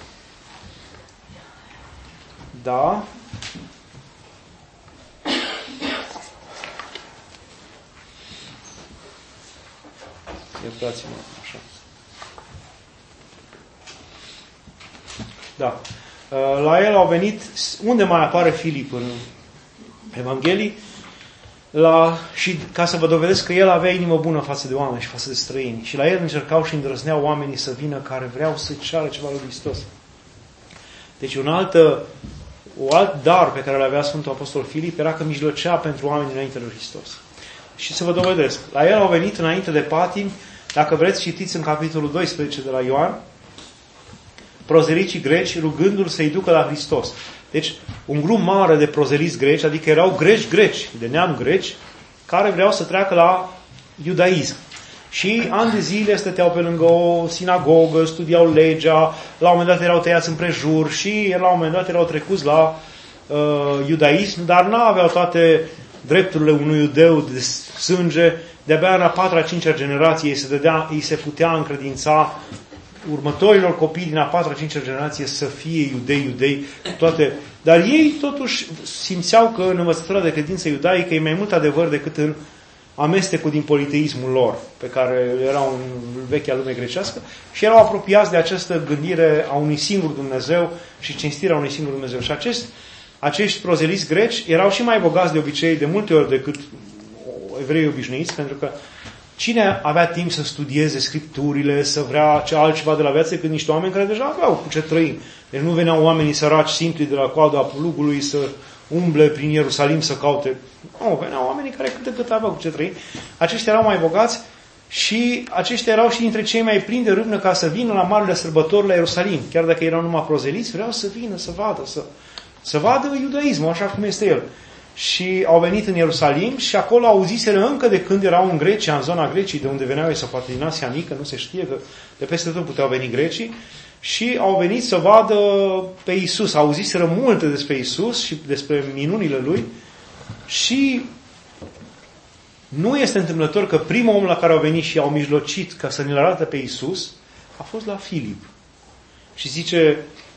da. Iertați-mă, așa. Da. La el au venit, unde mai apare Filip în Evanghelii, la, și ca să vă dovedesc că el avea inimă bună față de oameni și față de străini. Și la el încercau și îndrăzneau oamenii să vină care vreau să ceară ceva lui Hristos. Deci un alt, un alt dar pe care îl avea Sfântul Apostol Filip era că mijlocea pentru oameni înainte lui Hristos. Și să vă dovedesc. La el au venit înainte de patim, dacă vreți citiți în capitolul doisprezece de la Ioan, prozelicii greci rugându-l să-i ducă la Hristos. Deci, un grup mare de prozeliți greci, adică erau greci greci, de neam greci, care vreau să treacă la iudaism. Și ani de zile stăteau pe lângă o sinagogă, studiau legea, la un moment dat erau tăiați împrejur și la un moment dat erau trecuți la uh, iudaism, dar nu aveau toate drepturile unui iudeu de sânge. De-abia în a patra, cincea generație îi se, dădea, îi se putea încredința următorilor copii din a patra, cincea generație să fie iudei, iudei, toate. Dar ei totuși simțeau că în învățătura de credință iudaică e mai mult adevăr decât în amestecul din politeismul lor, pe care erau în vechea lume grecească, și erau apropiați de această gândire a unui singur Dumnezeu și cinstirea unui singur Dumnezeu. Și acest, acești prozeliți greci erau și mai bogați de obicei, de multe ori, decât evrei obișnuiți, pentru că cine avea timp să studieze Scripturile, să vrea ce altceva de la viață, decât niște oameni care deja aveau cu ce trăi. Deci nu veneau oamenii săraci, simpli, de la coada plugului să umble prin Ierusalim să caute. Nu, veneau oamenii care cât de cât aveau cu ce trăi. Aceștia erau mai bogați și aceștia erau și dintre cei mai plini de râvnă ca să vină la marile sărbători la Ierusalim. Chiar dacă erau numai prozeliți, vreau să vină, să vadă, să, să vadă iudaismul, așa cum este el. Și au venit în Ierusalim și acolo auziseră încă de când erau în Grecia, în zona Greciei, de unde veneau ei, sau poate din Asia Mică, nu se știe, că de peste tot puteau veni grecii, și au venit să vadă pe Iisus. Auziseră multe despre Iisus și despre minunile Lui și nu este întâmplător că primul om la care au venit și au mijlocit ca să ne-l arate pe Iisus a fost la Filip. Și zice,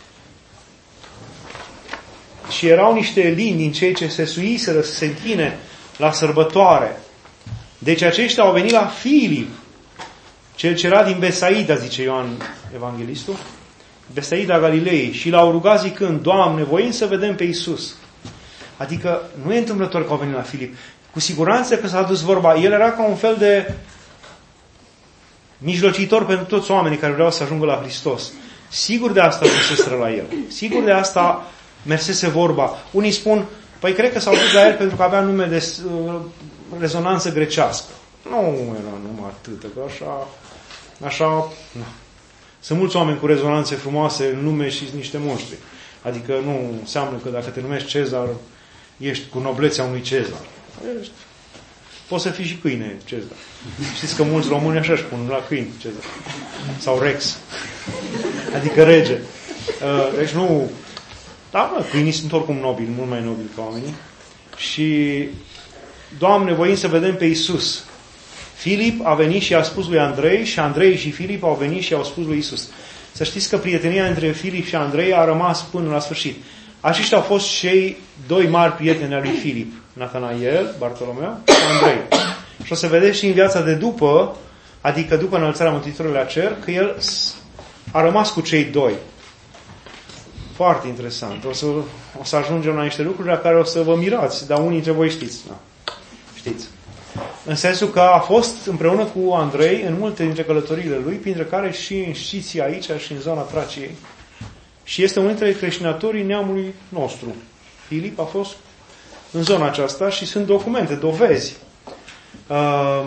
și erau niște elini din cei ce se suiseră să se închine la sărbătoare. Deci aceștia au venit la Filip, cel ce era din Besaida, zice Ioan Evanghelistul, Besaida Galilei, și l-au rugat zicând, Doamne, voim să vedem pe Iisus. Adică nu e întâmplător că au venit la Filip. Cu siguranță că s-a dus vorba. El era ca un fel de mijlocitor pentru toți oamenii care vreau să ajungă la Hristos. Sigur de asta duseseră la el. Sigur de asta mersese vorba. Unii spun, păi cred că s-au dus la el pentru că avea nume de uh, rezonanță grecească. Nu era numai atât, că așa, așa, nu. Sunt mulți oameni cu rezonanțe frumoase în nume și niște monștri. Adică nu înseamnă că dacă te numești Cezar, ești cu noblețea unui Cezar. Ești, poți să fii și câine Cezar. Știți că mulți români așa își pun la câini Cezar. Sau Rex. Adică rege. Uh, deci nu... Da, mă, câinii sunt oricum nobili, mult mai nobili ca oamenii. Și, Doamne, voim să vedem pe Iisus. Filip a venit și a spus lui Andrei și Andrei și Filip au venit și au spus lui Iisus. Să știți că prietenia între Filip și Andrei a rămas până la sfârșit. Aceștia au fost cei doi mari prieteni ai lui Filip. Natanael, Bartolomeu și Andrei. Și o să vedeți și în viața de după, adică după înălțarea Mântuitorului la cer, că el a rămas cu cei doi. Foarte interesant. O să, o să ajungem la niște lucruri la care o să vă mirați, dar unii dintre voi știți. Da. Știți. În sensul că a fost împreună cu Andrei în multe dintre călătoriile lui, printre care și în Sciția aici și în zona Traciei. Și este unul dintre creștinătorii neamului nostru. Filip a fost în zona aceasta și sunt documente, dovezi. Uh,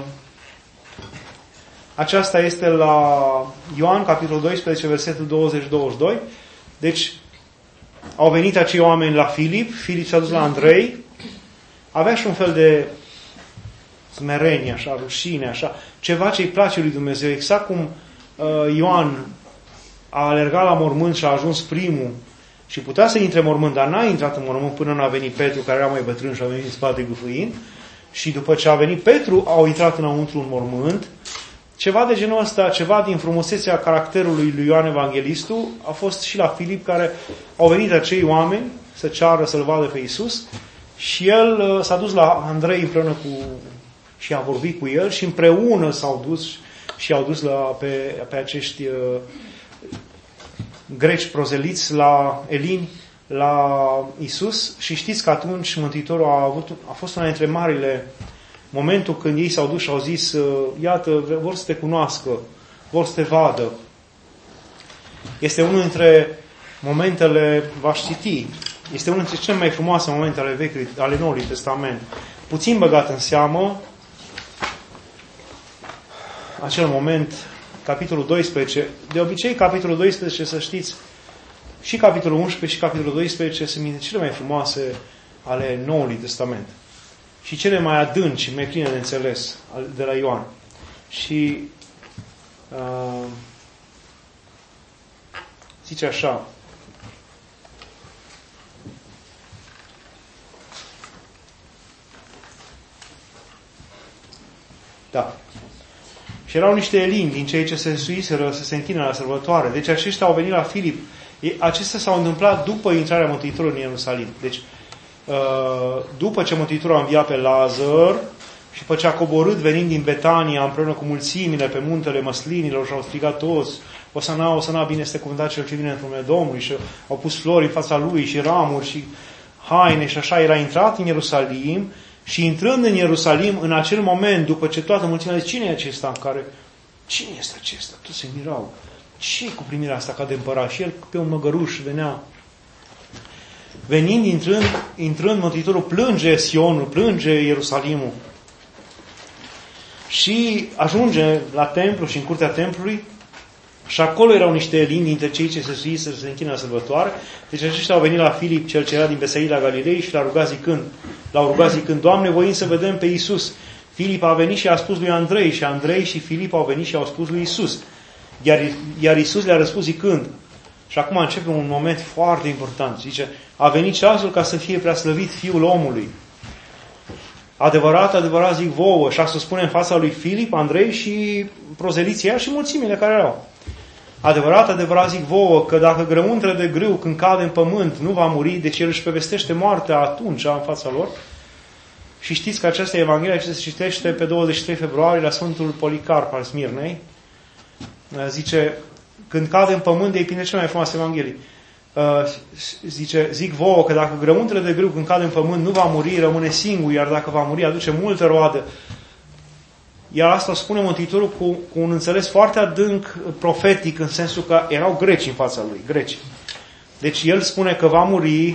aceasta este la Ioan, capitolul doisprezece, versetul douăzeci douăzeci și doi. Deci, au venit acei oameni la Filip, Filip s-a dus la Andrei, avea și un fel de smerenie, așa, rușine, așa, ceva ce îi place lui Dumnezeu, exact cum Ioan a alergat la mormânt și a ajuns primul și putea să intre în mormânt, dar n-a intrat în mormânt până n-a venit Petru, care era mai bătrân și a venit în spate gâfâind. Și după ce a venit Petru, au intrat înăuntru în mormânt. Ceva de genul ăsta, ceva din frumusețea caracterului lui Ioan Evanghelistul a fost și la Filip, care au venit acei oameni să ceară să-L vadă pe Iisus și el uh, s-a dus la Andrei împreună cu și a vorbit cu el și împreună s-au dus și au dus la, pe, pe acești uh, greci prozeliți, la elini, la Iisus. Și știți că atunci Mântuitorul a, avut, a fost una dintre marile momentul când ei s-au dus și au zis, iată, vor să te cunoască, vor să te vadă. Este unul dintre momentele, v-aș citi, este unul dintre cele mai frumoase momente ale, vechiului, ale Noului Testament. Puțin băgat în seamă, acel moment, capitolul doisprezece. De obicei, capitolul doisprezece, să știți, și capitolul unsprezece și capitolul doisprezece sunt dintre cele mai frumoase ale Noului Testament. Și cele mai adânci și mai pline de înțeles de la Ioan. Și uh, zice așa, da. Și erau niște elini din cei ce se suiseră să se închină la sărbătoare. Deci aceștia au venit la Filip. Acestea s-au întâmplat după intrarea Mântuitorului în Ierusalim. Deci după ce Mântuitorul a înviat pe Lazar și după ce a coborât venind din Betania împreună cu mulțimile pe muntele măslinilor și au strigat toți, Osana, Osana, bine este cuvântat cel ce vine în numele Domnului, și au pus flori în fața lui și ramuri și haine și așa, era intrat în Ierusalim și intrând în Ierusalim, în acel moment, după ce toată mulțimea a zis, cine e acesta în care, cine este acesta? Toți se mirau. Ce cu primirea asta ca de împărat? Și el pe un măgăruș venea. Venind, intrând, intrând, Mântuitorul plânge Sionul, plânge Ierusalimul. Și ajunge la templu și în curtea templului și acolo erau niște elini dintre cei ce se suiseră să se închină la sărbătoare. Deci aceștia au venit la Filip, cel ce era din Besaida Galilei, și l-a rugat zicând, l-au rugat zicând, Doamne, voim să vedem pe Iisus. Filip a venit și a spus lui Andrei și Andrei și Filip au venit și au spus lui Iisus. Iar, iar Iisus le-a răspuns zicând, și acum începe un moment foarte important, zice, a venit ceasul ca să fie preaslăvit Fiul omului. Adevărat, adevărat zic vouă, și asta spune în fața lui Filip, Andrei și prozeliția și mulțimile care erau. Adevărat, adevărat zic vouă, că dacă grăuntră de grâu când cade în pământ nu va muri, deci el își prevestește moartea atunci în fața lor. Și știți că această Evanghelie ce se citește pe douăzeci și trei februarie la Sfântul Policarp al Smirnei. Zice, când cade în pământ, de-i prin cele mai frumoase Evanghelii. Zice, zic vouă că dacă grăuntră de grâu când cade în pământ nu va muri, rămâne singur, iar dacă va muri, aduce multă roadă. Iar asta spune Mântuitorul cu, cu un înțeles foarte adânc profetic, în sensul că erau greci în fața lui, greci. Deci el spune că va muri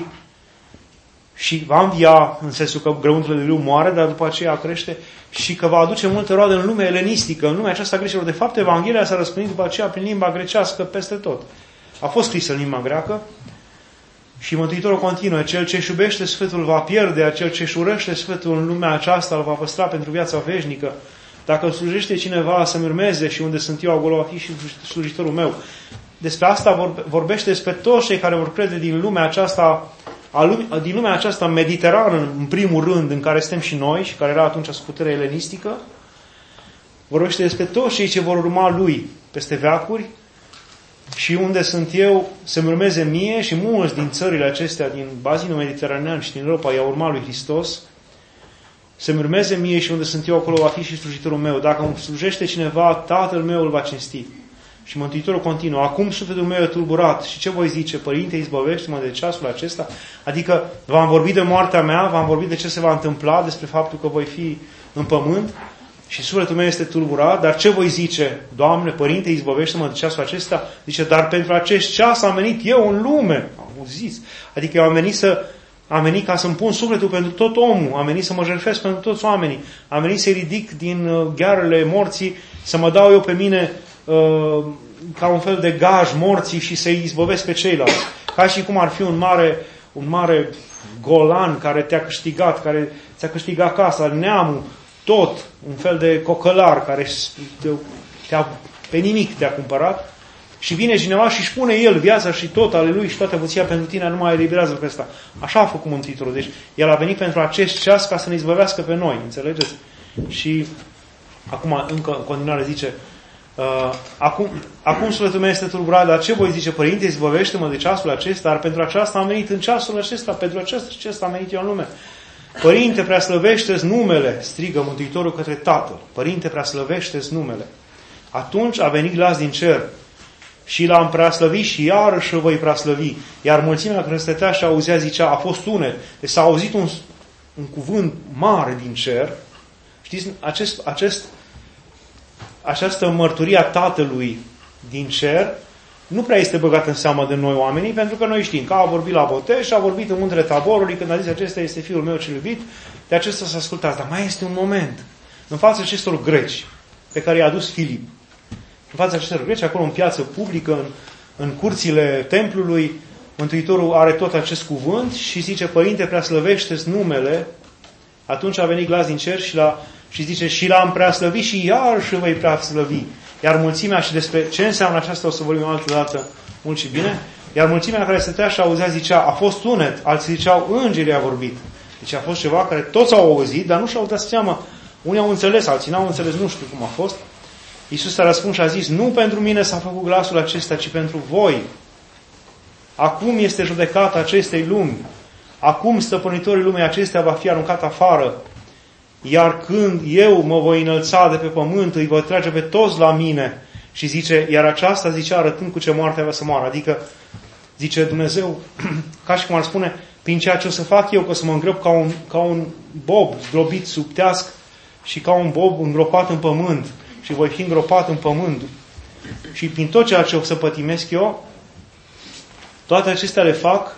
și va învia, în sensul că grăuntrele de grâu moare, dar după aceea crește, și că va aduce multă roadă în lumea elenistică, în lumea aceasta grecilor. De fapt, Evanghelia s-a răspândit după aceea prin limba grecească peste tot. A fost scrisă în limba greacă și Mântuitorul continuă, cel ce-și iubește sfârșitul va pierde, cel ce-și urăște sfârșitul în lumea aceasta îl va păstra pentru viața veșnică. Dacă îl slujește cineva să-mi urmeze și unde sunt eu, acolo va fi și slujitorul meu. Despre asta vorbește despre toți cei care vor crede din lumea aceasta, din lumea aceasta mediterană, în primul rând, în care suntem și noi, și care era atunci scutere elenistică. Vorbește despre toți cei ce vor urma lui peste veacuri și unde sunt eu să-mi urmeze mie, și mulți din țările acestea, din bazinul mediteranean și din Europa, i-au urmat lui Hristos. Să-mi urmeze mie și unde sunt eu, acolo va fi și slujitorul meu. Dacă îmi slujește cineva, Tatăl meu îl va cinsti. Și Mântuitorul continuă, acum sufletul meu e tulburat. Și ce voi zice? Părinte, izbăvește-mă de ceasul acesta? Adică v-am vorbit de moartea mea, v-am vorbit de ce se va întâmpla, despre faptul că voi fi în pământ și sufletul meu este tulburat, dar ce voi zice? Doamne, Părinte, izbăvește-mă de ceasul acesta? Zice, dar pentru acest ceas am venit eu în lume. Auziți? Adică eu am venit să Am venit ca să-mi pun sufletul pentru tot omul. Am venit să mă jertfesc pentru toți oamenii. Am venit să-i ridic din uh, ghearele morții, să mă dau eu pe mine uh, ca un fel de gaj morții și să-i izbăvesc pe ceilalți. Ca și cum ar fi un mare, un mare golan care te-a câștigat, care ți-a câștigat casa, neamul, tot, un fel de cocălar care te-a pe nimic te-a cumpărat și vine cineva și își pune el viața și tot ale lui și toată văția pentru tine, nu mai eliberează pe ăsta. Așa a făcut Mântuitorul. Deci el a venit pentru acest ceas ca să ne izbăvească pe noi, înțelegeți? Și acum încă în continuare zice uh, acum, acum sufletul meu este tulburat, dar ce voi zice, Părinte, izbăvește-mă de ceasul acesta, dar pentru aceasta am venit în ceasul acesta, pentru acest ceas am venit eu în lume. Părinte, preaslăvește-ți numele, strigă Mântuitorul către Tatăl. Părinte, preaslăvește-ți numele. Atunci a venit glas din cer și l-am preaslăvit și iarăși îl voi preaslăvi. Iar mulțimea care stătea și auzea zicea, a fost unet. Deci s-a auzit un, un cuvânt mare din cer. Știți, acest, acest, această mărturie a Tatălui din cer nu prea este băgată în seamă de noi oamenii, pentru că noi știm că a vorbit la botez și a vorbit în muntele Taborului, când a zis acesta este Fiul meu cel iubit, de acesta să ascultați. Dar mai este un moment în fața acestor greci pe care i-a adus Filip. În fața acestor greci, acolo în piață publică, în, în curțile templului, Mântuitorul are tot acest cuvânt și zice, Părinte, preaslăvește-ți numele. Atunci a venit glas din cer și, la, și zice, și l-am preaslăvit și iarăși vei preaslăvi. Iar mulțimea, și despre ce înseamnă aceasta o să vorbim altă dată mult și bine, iar mulțimea care stătea și auzea zicea, a fost unet, alții ziceau, îngerii a vorbit. Deci a fost ceva care toți au auzit, dar nu și-au dat seama. Unii au înțeles, alții n-au înțeles, nu știu cum a fost. Iisus a răspuns și a zis, nu pentru mine s-a făcut glasul acesta, ci pentru voi. Acum este judecata acestei lumi. Acum stăpânitorii lumii acestea va fi aruncat afară. Iar când eu mă voi înălța de pe pământ, îi voi trage pe toți la mine. Și zice, iar aceasta zicea arătând cu ce moarte avea să moară. Adică, zice Dumnezeu, ca și cum ar spune, prin ceea ce o să fac eu, că o să mă îngrăp ca un, ca un bob zdrobit sub teasc și ca un bob îngropat în pământ. Și voi fi îngropat în pământ. Și prin tot ceea ce o să pătimesc eu, toate acestea le fac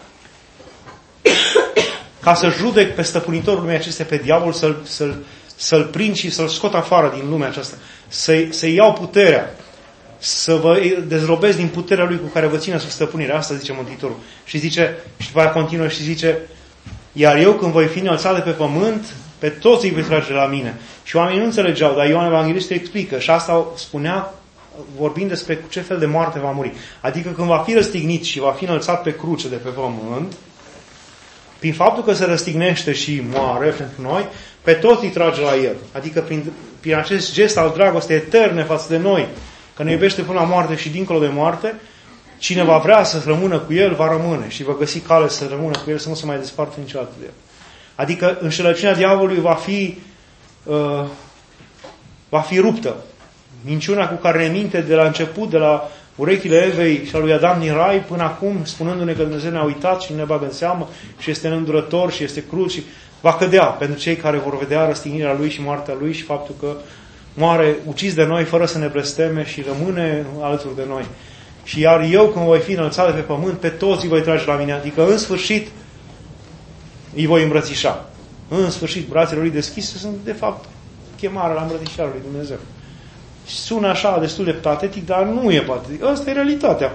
ca să judec pe stăpânitorul lumii acestea, pe diavol, să-l, să-l, să-l prind și să-l scot afară din lumea aceasta. Să-i, să-i iau puterea. Să vă dezrobesc din puterea lui cu care vă ține sub stăpânire. Asta zice Mântuitorul. Și zice, și după aia continuă și zice, iar eu când voi fi înălțat de pe pământ, pe toți îi voi trage la mine. Și oamenii nu înțelegeau, dar Ioan Evanghelistul explică. Și asta spunea, vorbind despre ce fel de moarte va muri. Adică când va fi răstignit și va fi înălțat pe cruce de pe pământ, prin faptul că se răstignește și moare pentru noi, pe toți îi trage la el. Adică prin, prin acest gest al dragostei eterne față de noi, că ne iubește până la moarte și dincolo de moarte, cine va vrea să rămână cu el, va rămâne și va găsi cale să rămână cu el, să nu se mai despartă niciodată de el. Adică înșelăciunea diavolului va fi, uh, va fi ruptă. Minciuna cu care ne minte de la început, de la urechile Evei și a lui Adam din Rai, până acum, spunându-ne că Dumnezeu ne-a uitat și nu ne bagă în seamă și este neîndurător și este crud și va cădea pentru cei care vor vedea răstignirea lui și moartea lui și faptul că moare ucis de noi fără să ne blesteme și rămâne alături de noi. Și iar eu, când voi fi înălțat de pe pământ, pe toți îi voi trage la mine. Adică, în sfârșit, îi voi îmbrățișa. În sfârșit, brațele lui deschise sunt, de fapt, chemarea la îmbrățișarea lui Dumnezeu. Sună așa destul de patetic, dar nu e patetic. Asta e realitatea.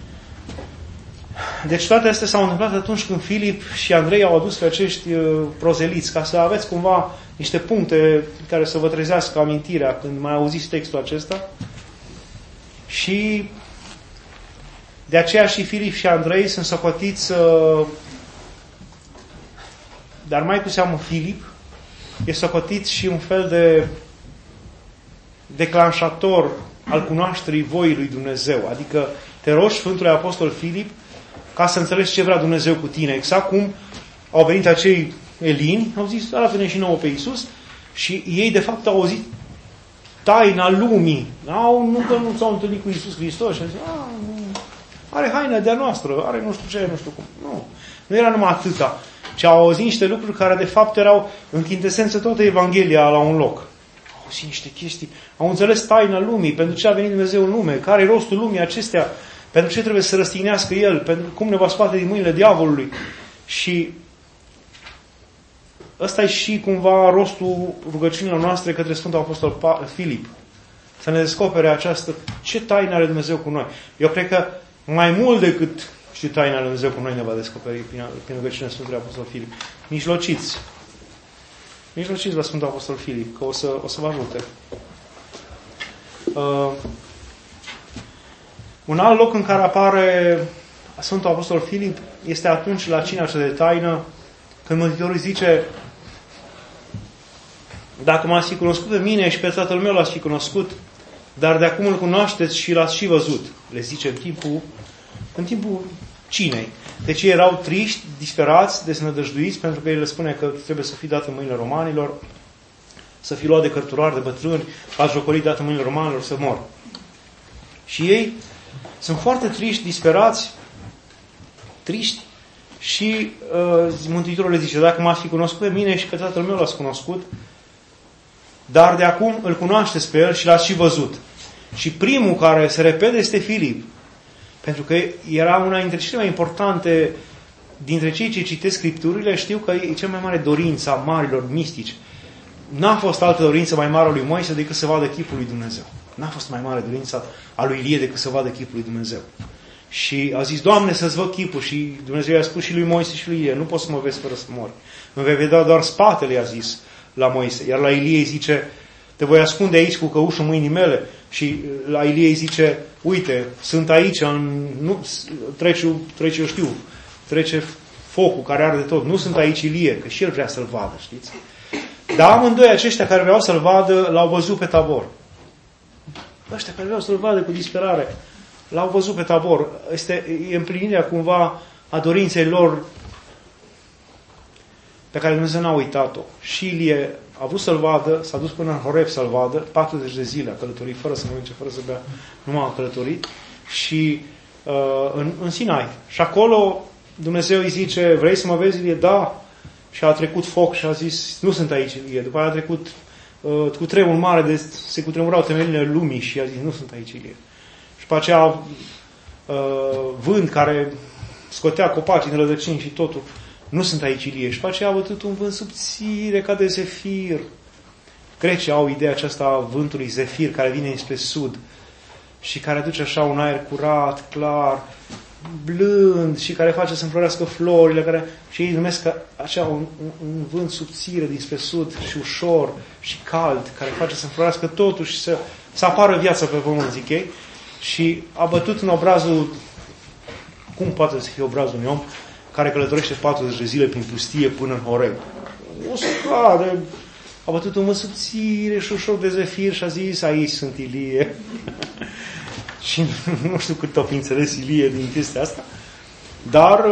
Deci toate astea s-au întâmplat atunci când Filip și Andrei au adus pe acești uh, prozeliți, ca să aveți cumva niște puncte care să vă trezească amintirea când mai auziți textul acesta. Și de aceea și Filip și Andrei sunt socotiți, uh, dar mai cu seamă Filip, e socotit și un fel de declanșator al cunoașterii voii lui Dumnezeu. Adică te rogi Sfântului Apostol Filip ca să înțelegi ce vrea Dumnezeu cu tine. Exact cum au venit acei elini, au zis, arată-ne și nouă pe Iisus, și ei de fapt au auzit taina lumii. Au, nu că nu s-au întâlnit cu Iisus Hristos și au zis, are haina de-a noastră, are nu știu ce, nu știu cum. Nu, nu era numai atâta, ci au auzit niște lucruri care de fapt erau în chintesență toată Evanghelia la un loc. Au auzit niște chestii, au înțeles taina lumii, pentru ce a venit Dumnezeu în lume, care e rostul lumii acestea, pentru ce trebuie să răstignească El, pentru cum ne va scoate din mâinile diavolului. Și ăsta e și cumva rostul rugăciunilor noastre către Sfântul Apostol Filip. Să ne descopere această, ce taină are Dumnezeu cu noi. Eu cred că mai mult decât ce taina lui Dumnezeu cu noi ne va descoperi prin, prin rugăciunea Sfântului Apostol Filip. Mijlociți. Mijlociți la Sfântul Apostol Filip, că o să, o să vă ajute. Uh, Un alt loc în care apare Sfântul Apostol Filip este atunci la cina cea de taină, când Mântuitorul zice: dacă m-ați fi cunoscut pe mine și pe Tatăl meu l-ați fi cunoscut, dar de acum îl cunoașteți și l-ați și văzut. Le zice în timpul, în timpul cinei. Deci ei erau triști, disperați, deznădăjduiți, pentru că el le spune că trebuie să fii dat în mâinile romanilor, să fii luat de cărturari, de bătrâni, batjocorit, dat în mâinile romanilor, să mor. Și ei sunt foarte triști, disperați, triști și uh, Mântuitorul le zice: dacă m-ați fi cunoscut pe mine și pe Tatăl meu l-ați cunoscut, dar de acum îl cunoașteți pe el și l-ați și văzut. Și primul care se repede este Filip. Pentru că era una dintre cele mai importante dintre cei ce citesc Scripturile, știu că e cea mai mare dorință a marilor mistici. N-a fost altă dorință mai mare a lui Moise decât să vadă chipul lui Dumnezeu. N-a fost mai mare dorința a lui Ilie decât să vadă chipul lui Dumnezeu. Și a zis: Doamne, să-ți văd chipul. Și Dumnezeu i-a spus și lui Moise și lui Ilie: nu poți să mă vezi fără să mori. Îmi vei vedea doar spatele, i-a zis la Moise. Iar la Ilie îi zice: te voi ascunde aici cu căușul mâinii mele. Și la Ilie îi zice: uite, sunt aici, în, nu, trece, trece, eu știu, trece focul care arde tot. Nu sunt aici, Ilie, că și el vrea să-l vadă, știți? Dar amândoi aceștia care vreau să-l vadă, l-au văzut pe Tabor. Ăștia care vreau să-l vadă cu disperare, l-au văzut pe Tabor. Este e împlinirea cumva a dorinței lor pe care Dumnezeu n-a uitat-o. Și Ilie a vrut să-l vadă, s-a dus până în Horeb să-l vadă, patruzeci de zile a călătorit, fără să mănânce, fără să bea, nu m-a călătorit. Și uh, în, în Sinai. Și acolo Dumnezeu îi zice: vrei să mă vezi, Ilie? Da. Și a trecut foc și a zis: nu sunt aici, Ilie. După aia a trecut uh, cu tremur mare, de, se cutremurau temelile lumii și a zis: nu sunt aici, Ilie. Și după aceea uh, vânt care scotea copacii din rădăcini și totul. Nu sunt aici, Ilie. Și după aceea a bătut un vânt subțire ca de zefir. Grecii au ideea aceasta a vântului zefir care vine înspre sud și care aduce așa un aer curat, clar, blând și care face să înflorească florile, care și ei numesc așa un, un, un vânt subțire dinspre sud și ușor și cald, care face să înflorească totul și să, să apară viața pe pământ, zic ei. Și a bătut în obrazul, cum poate să fie obrazul unui om care călătorește patruzeci de zile prin pustie până în Horeb. O scadă, a bătut un vânt subțire și ușor de zefir și a zis: aici sunt, Ilie. Și nu știu cât o fi înțeles Ilie din chestia asta, dar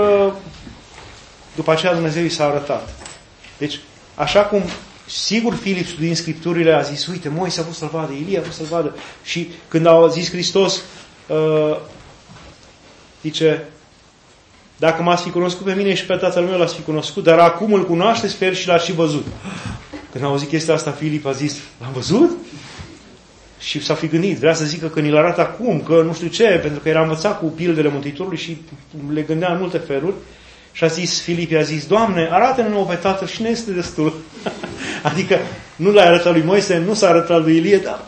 după aceea Dumnezeu i s-a arătat. Deci, așa cum sigur Filip, studiind Scripturile, a zis: uite, Moise a vrut să-l vadă, Ilie a vrut să-l vadă. Și când a zis Hristos, uh, zice: dacă m-ați fi cunoscut pe mine și pe Tatăl meu l-ați fi cunoscut, dar acum îl cunoașteți pe el și l-ați și văzut. Când a auzit chestia asta, Filip a zis: l-am văzut? Și s-a fi gândit, vrea să zică că ni-l arată acum, că nu știu ce, pentru că era învățat cu pildele Mântuitorului și le gândea în multe feluri. Și a zis, Filip i-a zis: Doamne, arată-ne nouă pe Tatăl și ne este destul. Adică nu l-a arătat lui Moise, nu s-a arătat lui Ilie, dar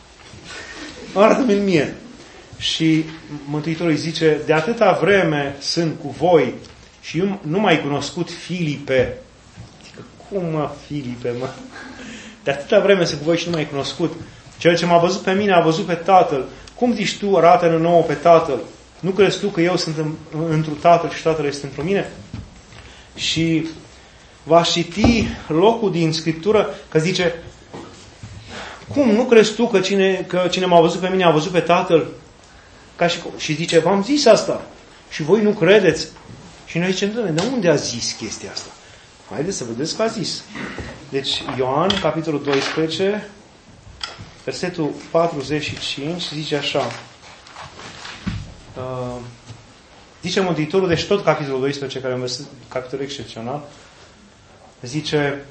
arată-mi mie. Și Mântuitorul îi zice: de atâta vreme sunt cu voi și eu nu m-ai cunoscut, Filipe. Adică, cum mă, Filipe, mă? De atâta vreme sunt cu voi și nu m-ai cunoscut. Cel ce m-a văzut pe mine a văzut pe Tatăl. Cum zici tu, arată-ne nouă pe Tatăl? Nu crezi tu că eu sunt întru Tatăl și Tatăl este întru mine? Și va citi locul din Scriptură că zice: cum, nu crezi tu că cine, că cine m-a văzut pe mine a văzut pe Tatăl? Ca și, și zice: v-am zis asta și voi nu credeți. Și noi zicem: Doamne, de unde a zis chestia asta? Haideți să vedeți că a zis. Deci Ioan, capitolul doisprezece, versetul patruzeci și cinci, zice așa. Uh, zice Mântuitorul, deci tot capitolul doisprezece, care e un verset, capitol excepțional, zice: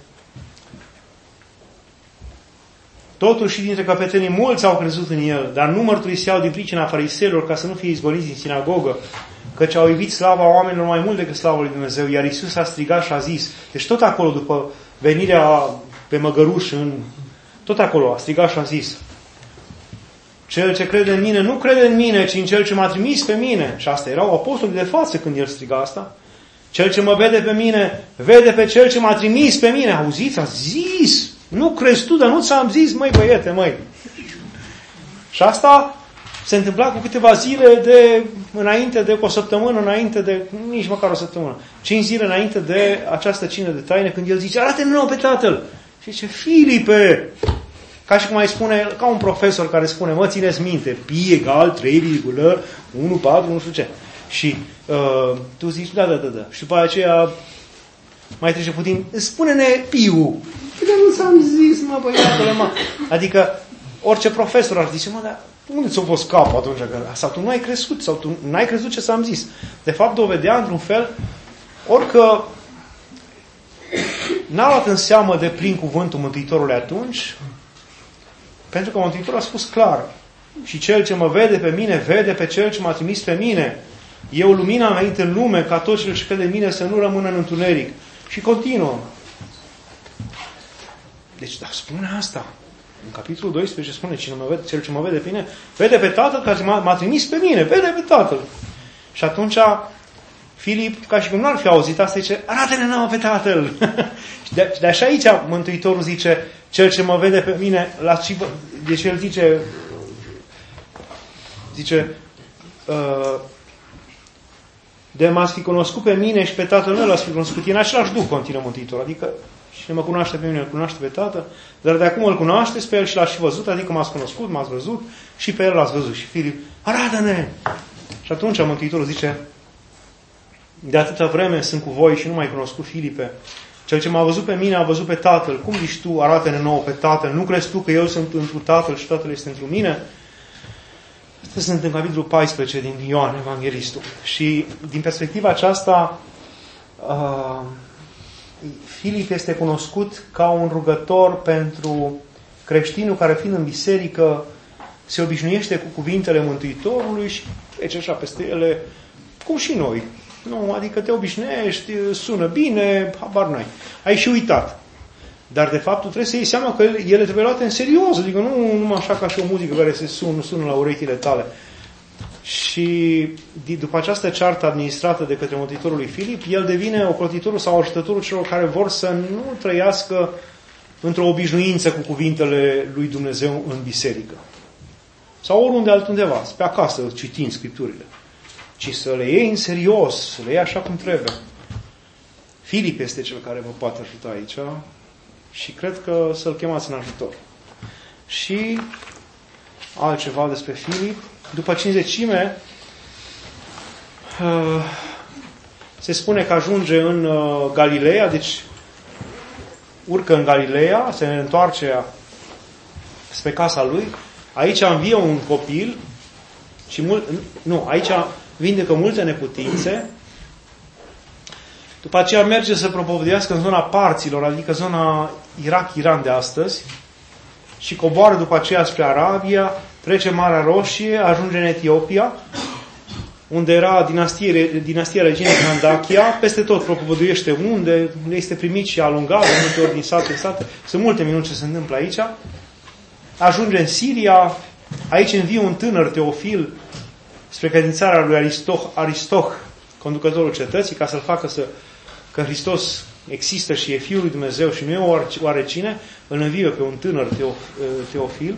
totuși dintre căpetenii mulți au crezut în el, dar nu mărturiseau din pricina fariseilor, ca să nu fie izgoniți din sinagogă, căci au iubit slava oamenilor mai mult decât slava lui Dumnezeu. Iar Iisus a strigat și a zis, deci tot acolo, după venirea pe măgăruș, în, tot acolo a strigat și a zis: cel ce crede în mine nu crede în mine, ci în cel ce m-a trimis pe mine. Și asta erau apostolii de față când el striga asta. Cel ce mă vede pe mine, vede pe cel ce m-a trimis pe mine. Auziți? A zis! Nu crezi tu, dar nu ți-am zis, măi băiete, măi. Și asta Se întâmpla cu câteva zile de înainte de o săptămână, înainte de nici măcar o săptămână, cinci zile înainte de această cină de taine, când el zice, arată-ne nouă pe Tatăl. Și zice, Filipe, ca și cum mai spune, ca un profesor care spune, mă, țineți minte, pi egal trei virgulă unu patru, nu știu ce. Și uh, tu zici, da, da, da, da. Și după aceea mai trece puțin, spune-ne piu. Că nu ți-am zis, mă, băiatule, mă. Adică orice profesor ar zice, mă, dar unde ți-a fost capul atunci? Sau tu nu ai crescut, sau tu n-ai crezut ce s-am zis. De fapt, dovedea într-un fel, orică n-a luat în seamă de plin cuvântul Mântuitorului atunci, pentru că Mântuitorul a spus clar, și cel ce mă vede pe mine, vede pe cel ce m-a trimis pe mine. Eu lumina înainte în lume, ca tot cel ce crede în mine să nu rămână în întuneric. Și continuă. Deci, da, spune asta. În capitolul doisprezece spune, cine mă vede, cel ce mă vede pe mine, vede pe Tatăl care m-a, m-a trimis pe mine, vede pe Tatăl. Și atunci Filip, ca și cum n-ar fi auzit asta, zice, arată-ne nouă pe Tatăl. Și de, de așa aici Mântuitorul zice, cel ce mă vede pe mine, la și, deci el zice, zice, uh, de m-ați fi cunoscut pe mine și pe Tatăl meu l-ați fi cunoscut. E în același duh, continuă Mântuitorul. Adică cine mă cunoaște pe mine, îl cunoaște pe Tatăl, dar de acum îl cunoașteți pe el și l-ați și văzut, adică m-ați cunoscut, m-ați văzut și pe el l-ați văzut. Și Filip, arată-ne! Și atunci Mântuitorul zice, de atâta vreme sunt cu voi și nu m-ai cunoscut, Filipe. Cel ce m-a văzut pe mine a văzut pe Tatăl. Cum zici tu, arată-ne nouă pe Tatăl? Nu crezi tu că eu sunt întru Tatăl și Tatăl este întru mine? Astea sunt în capitolul paisprezece din Ioan, Evanghelistul. Și din perspectiva aceasta, uh, Filip este cunoscut ca un rugător pentru creștinul care, fiind în biserică, se obișnuiește cu cuvintele Mântuitorului și trece așa peste ele, cum și noi. Nu, adică te obișnuiești, sună bine, habar n-ai. Ai și uitat. Dar de fapt tu trebuie să iei seama că ele trebuie luate în serios, adică nu numai așa ca și o muzică care se sună, sună la urechile tale. Și după această ceartă administrată de către Mântuitorul lui Filip, el devine ocrotitorul sau ajutătorul celor care vor să nu trăiască într-o obișnuință cu cuvintele lui Dumnezeu în biserică. Sau oriunde altundeva, pe acasă, citind Scripturile. Ci să le iei în serios, să le iei așa cum trebuie. Filip este cel care vă poate ajuta aici și cred că să-l chemați în ajutor. Și altceva despre Filip. După cincizecime, se spune că ajunge în Galileea, deci urcă în Galileea, se întoarce spre casa lui. Aici învie un copil și mult, nu, aici vindecă multe neputințe. După aceea merge să propovăduiască în zona Parților, adică zona Irak-Iran de astăzi, și coboară după aceea spre Arabia, trece Marea Roșie, ajunge în Etiopia, unde era dinastie, dinastia reginei Candacia, peste tot propovăduiește unde, unde este primit și alungat, de multe ori din sat în sat. Sunt multe minuni ce se întâmplă aici. Ajunge în Siria, aici învie un tânăr Teofil spre credințarea lui Aristoch, Aristoch, conducătorul cetății, ca să-l facă să, că Hristos există și e Fiul lui Dumnezeu și nu e oarecine, îl învie pe un tânăr Teofil.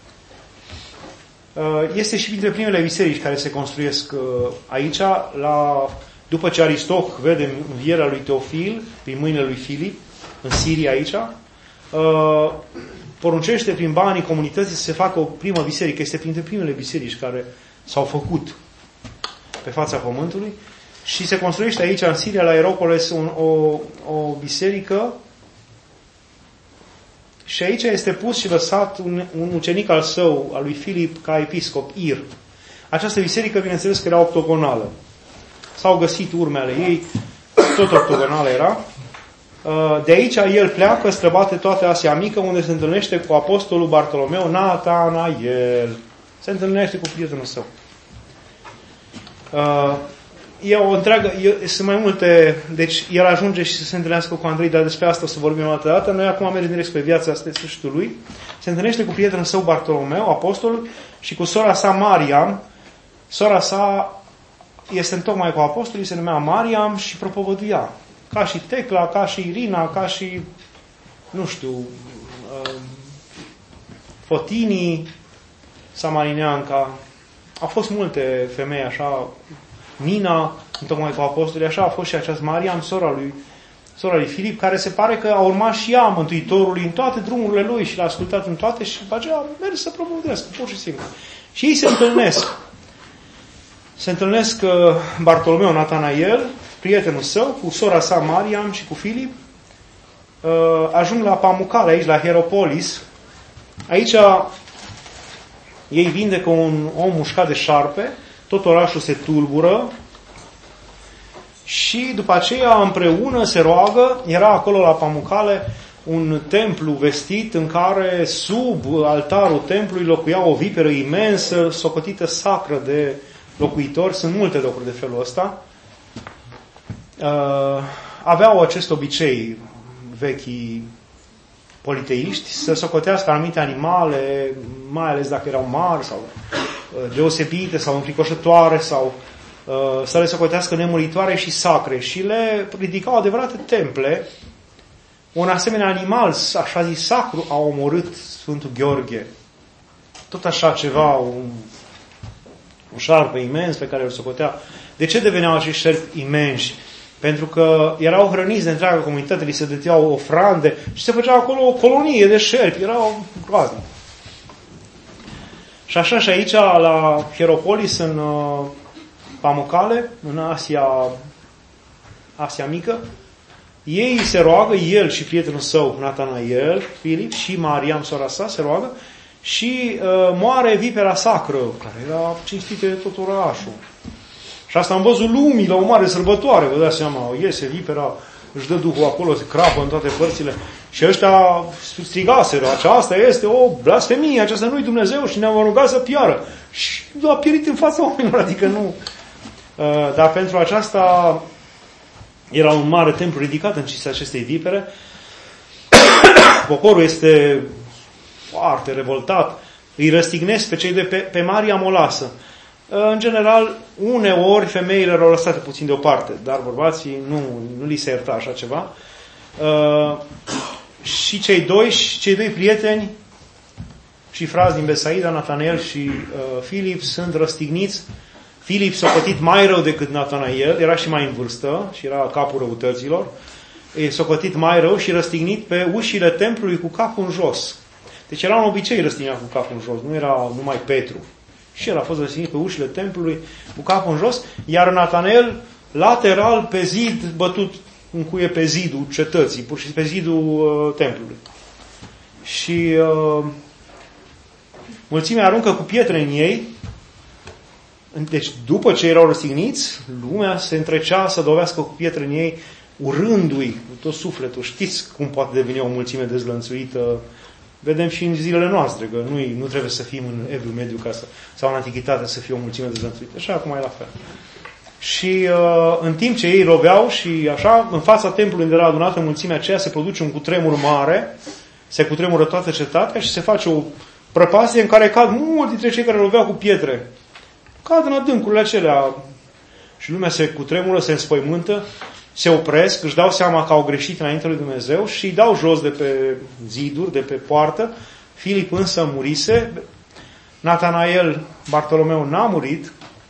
Este și printre primele biserici care se construiesc aici, la, după ce Aristoch vede învierea lui Teofil prin mâinile lui Filip, în Siria aici, poruncește prin banii comunității să se facă o primă biserică. Este printre primele biserici care s-au făcut pe fața pământului și se construiește aici, în Siria, la Aeropolis, un, o, o biserică și aici este pus și lăsat un, un ucenic al său, al lui Filip, ca episcop, Ir. Această biserică, bineînțeles, că era octogonală. S-au găsit urme ale ei, tot octogonală era. De aici el pleacă, străbate toată Asia Mică, unde se întâlnește cu apostolul Bartolomeu, Natanael. Se întâlnește cu prietenul său. E o întreagă, e, sunt mai multe, deci el ajunge și se întâlnească cu Andrei, dar despre asta o să vorbim o altă dată. Noi acum mergem direct spre viața asta de sfârșitul lui. Se întâlnește cu prietenul său Bartolomeu, apostolul, și cu sora sa Mariam. Sora sa este întocmai cu apostolii, se numea Mariam și propovăduia. Ca și Tecla, ca și Irina, ca și, nu știu, uh, Fotinii, Samarineanca. au fost multe femei așa, Nina, întocmai cu apostolii, așa a fost și această Mariam, sora lui, sora lui Filip, care se pare că a urmat și ea Mântuitorului în toate drumurile lui și l-a ascultat în toate și după aceea a mers să propovăduiască, pur și simplu. Și ei se întâlnesc. Se întâlnesc uh, Bartolomeu Natanael, prietenul său, cu sora sa Mariam și cu Filip. Uh, ajung la Pamucale, aici, la Hieropolis. Aici ei vindecă un om mușcat de șarpe, tot orașul se tulbură și după aceea împreună se roagă. Era acolo la Pamucale un templu vestit în care sub altarul templului locuia o viperă imensă, socotită sacră de locuitori. Sunt multe locuri de felul ăsta. Uh, aveau acest obicei vechii politeiști să socotească anumite animale, mai ales dacă erau mari sau uh, deosebite sau înfricoșătoare sau uh, să le socotească nemuritoare și sacre și le ridicau adevărate temple. Un asemenea animal, așa zis sacru, a omorât Sfântul Gheorghe. Tot așa ceva, un, un șarpe imens pe care îl socotea. De ce deveneau acești șerpi imensi? Pentru că erau hrăniți de întreaga comunitate, li se dăteau ofrande și se făcea acolo o colonie de șerpi. Erau groaznici. Și așa și aici, la Hieropolis, în uh, Pamucale, în Asia, Asia Mică, ei se roagă, el și prietenul său, Natanael, Filip și Mariam, sora sa, se roagă și uh, moare vipera sacră, care era cinstită de tot orașul. Și asta am văzut lumii la o mare sărbătoare, vă dați seama, iese vipera, își dă Duhul acolo, se crapă în toate părțile și ăștia strigaseră, aceasta este o blasfemie, aceasta nu-i Dumnezeu și ne-am rugat să piară. Și a pierit în fața oamenilor, adică nu. Uh, dar pentru aceasta era un mare templu ridicat în cinstea acestei vipere. Poporul este foarte revoltat, îi răstignesc pe cei de pe, pe Maria o lasă. În general, uneori femeile erau lăsate puțin deoparte, dar bărbații nu, nu li se ierta așa ceva. Uh, și cei doi, cei doi prieteni și frați din Besaida, Natanael și uh, Filip, sunt răstigniți. Filip s-a pătit mai rău decât Natanael, era și mai în vârstă și era capul răutăților. S-a pătit mai rău și răstignit pe ușile templului cu capul în jos. Deci era un obicei răstignea cu capul în jos, nu era numai Petru. Și el a fost răstignit pe ușile templului cu capul în jos, iar Natanael lateral pe zid, bătut în cuie pe zidul cetății, pur și pe zidul uh, templului. Și uh, mulțimea aruncă cu pietre în ei. Deci după ce erau răstigniți, lumea se întrecea să dovească cu pietre în ei, urându-i cu tot sufletul. Știți cum poate deveni o mulțime dezlănțuită? Vedem și în zilele noastre, că nu, nu trebuie să fim în Evul Mediu ca să, sau în Antichitate să fie o mulțime dezlănțuită. Așa acum e la fel. Și uh, în timp ce ei roveau și așa, în fața templului unde era adunată mulțimea aceea, se produce un cutremur mare, se cutremură toată cetatea și se face o prăpastie în care cad mulți dintre cei care roveau cu pietre. Cad în adâncurile acelea și lumea se cutremură, se înspăimântă, se opresc, își dau seama că au greșit înainte lui Dumnezeu și îi dau jos de pe ziduri, de pe poartă. Filip însă murise. Natanael, Bartolomeu n-a murit,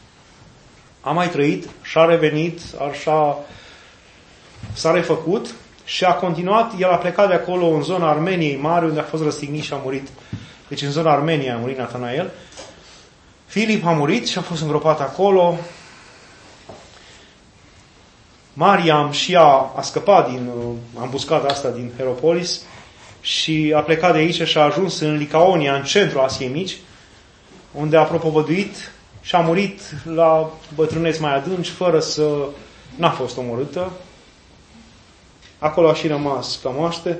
a mai trăit și a revenit, așa s-a refăcut și a continuat. El a plecat de acolo în zona Armeniei Mari, unde a fost răstignit și a murit. Deci în zona Armeniei a murit Natanael. Filip a murit și a fost îngropat acolo. Mariam și ea a scăpat din ambuscada asta din Hieropolis și a plecat de aici și a ajuns în Licaonia, în centrul Asiei Mici, unde a propovăduit și a murit la bătrâneți mai adânci, fără să... n-a fost omorâtă. Acolo a și rămas ca moaște.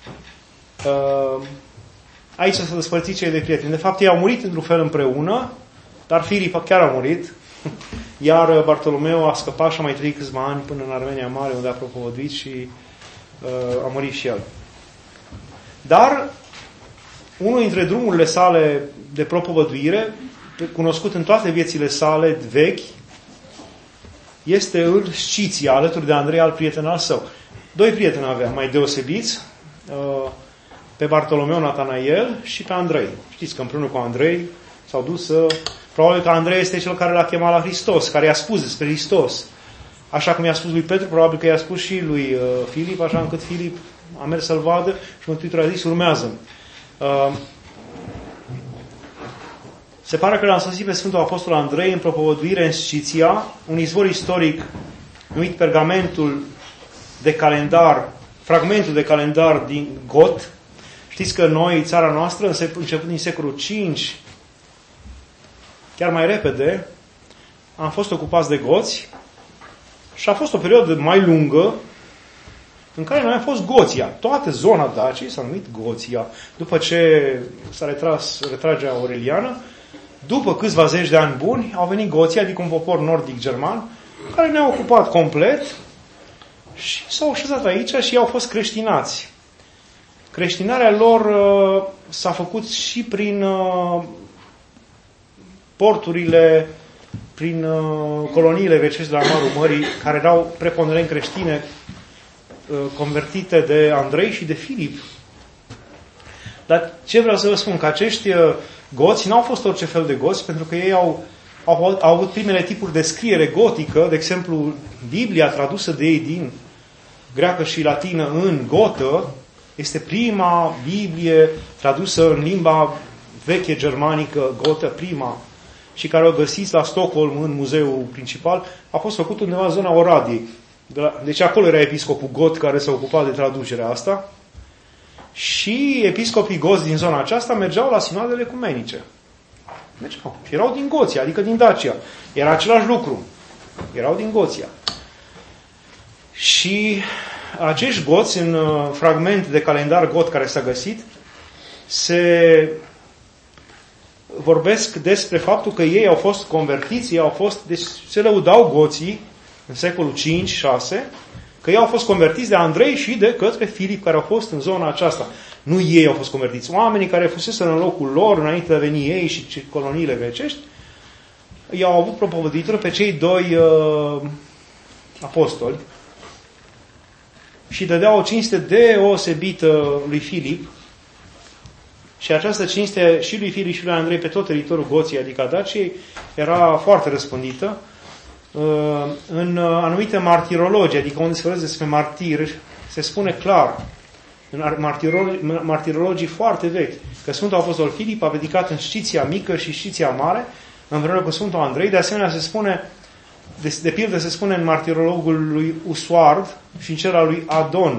Aici s-a despărțit cei de prieteni. De fapt, ei au murit într-un fel împreună, dar Filip chiar a murit. Iar Bartolomeu a scăpat și a mai trăit câțiva ani până în Armenia Mare, unde a propovăduit și uh, a murit și el. Dar unul dintre drumurile sale de propovăduire, cunoscut în toate viețile sale vechi, este în Sciția, alături de Andrei, al prieten al său. Doi prieteni avea mai deosebiți, uh, pe Bartolomeu Natanael și pe Andrei. Știți că împreună cu Andrei s-au dus să Probabil că Andrei este cel care l-a chemat la Hristos, care i-a spus despre Hristos. Așa cum i-a spus lui Petru, probabil că i-a spus și lui uh, Filip, așa încât Filip a mers să-l vadă și Mântuitorul a zis, urmează. Uh, se pare că l-a însoțit pe Sfântul Apostol Andrei în propovăduire în Sciția, un izvor istoric numit pergamentul de calendar, fragmentul de calendar din Got. Știți că noi, țara noastră, începând din secolul cinci, chiar mai repede, am fost ocupați de goți și a fost o perioadă mai lungă în care noi am fost Goția. Toată zona Daciei s-a numit Goția. După ce s-a retras retragerea aureliană, după câțiva zeci de ani buni, au venit Goții, adică un popor nordic-german, care ne-a ocupat complet și s-au așezat aici și au fost creștinați. Creștinarea lor uh, s-a făcut și prin uh, porturile, prin uh, coloniile grecești de la Marul Mării, care erau preponderent creștine, uh, convertite de Andrei și de Filip. Dar ce vreau să vă spun? Că acești uh, goți n-au fost orice fel de goți, pentru că ei au, au, au avut primele tipuri de scriere gotică, de exemplu, Biblia tradusă de ei din greacă și latină în gotă, este prima Biblie tradusă în limba veche germanică, gotă, prima, și care o găsiți la Stockholm, în muzeul principal, a fost făcut undeva în zona Oradiei. De la, deci acolo era episcopul got care se ocupa de traducerea asta. Și episcopii goți din zona aceasta mergeau la sinoadele ecumenice. Mergeau. Și erau din Goția, adică din Dacia. Era același lucru. Erau din Goția. Și acești goți, în fragment de calendar got care s-a găsit, se vorbesc despre faptul că ei au fost convertiți, ei au fost, deci se lăudau goții în secolul cinci șase, că ei au fost convertiți de Andrei și de către Filip, care au fost în zona aceasta. Nu ei au fost convertiți. Oamenii care fusese în locul lor, înainte de a veni ei și coloniile grecești, i-au avut propovăduitori pe cei doi uh, apostoli și dădeau o cinste deosebită lui Filip. Și această cinste și lui Filip și lui Andrei pe tot teritoriul Goției, adică a Daciei, era foarte răspândită. În anumite martirologi, adică unde se vorbește despre martiri, se spune clar, în martirologii foarte vechi, că Sfântul Apostol Filip a predicat în Sciția mică și Sciția mare, împreună cu Sfântul Andrei. De asemenea, se spune, de, de pildă se spune în martirologul lui Usuard și în cel al lui Adon.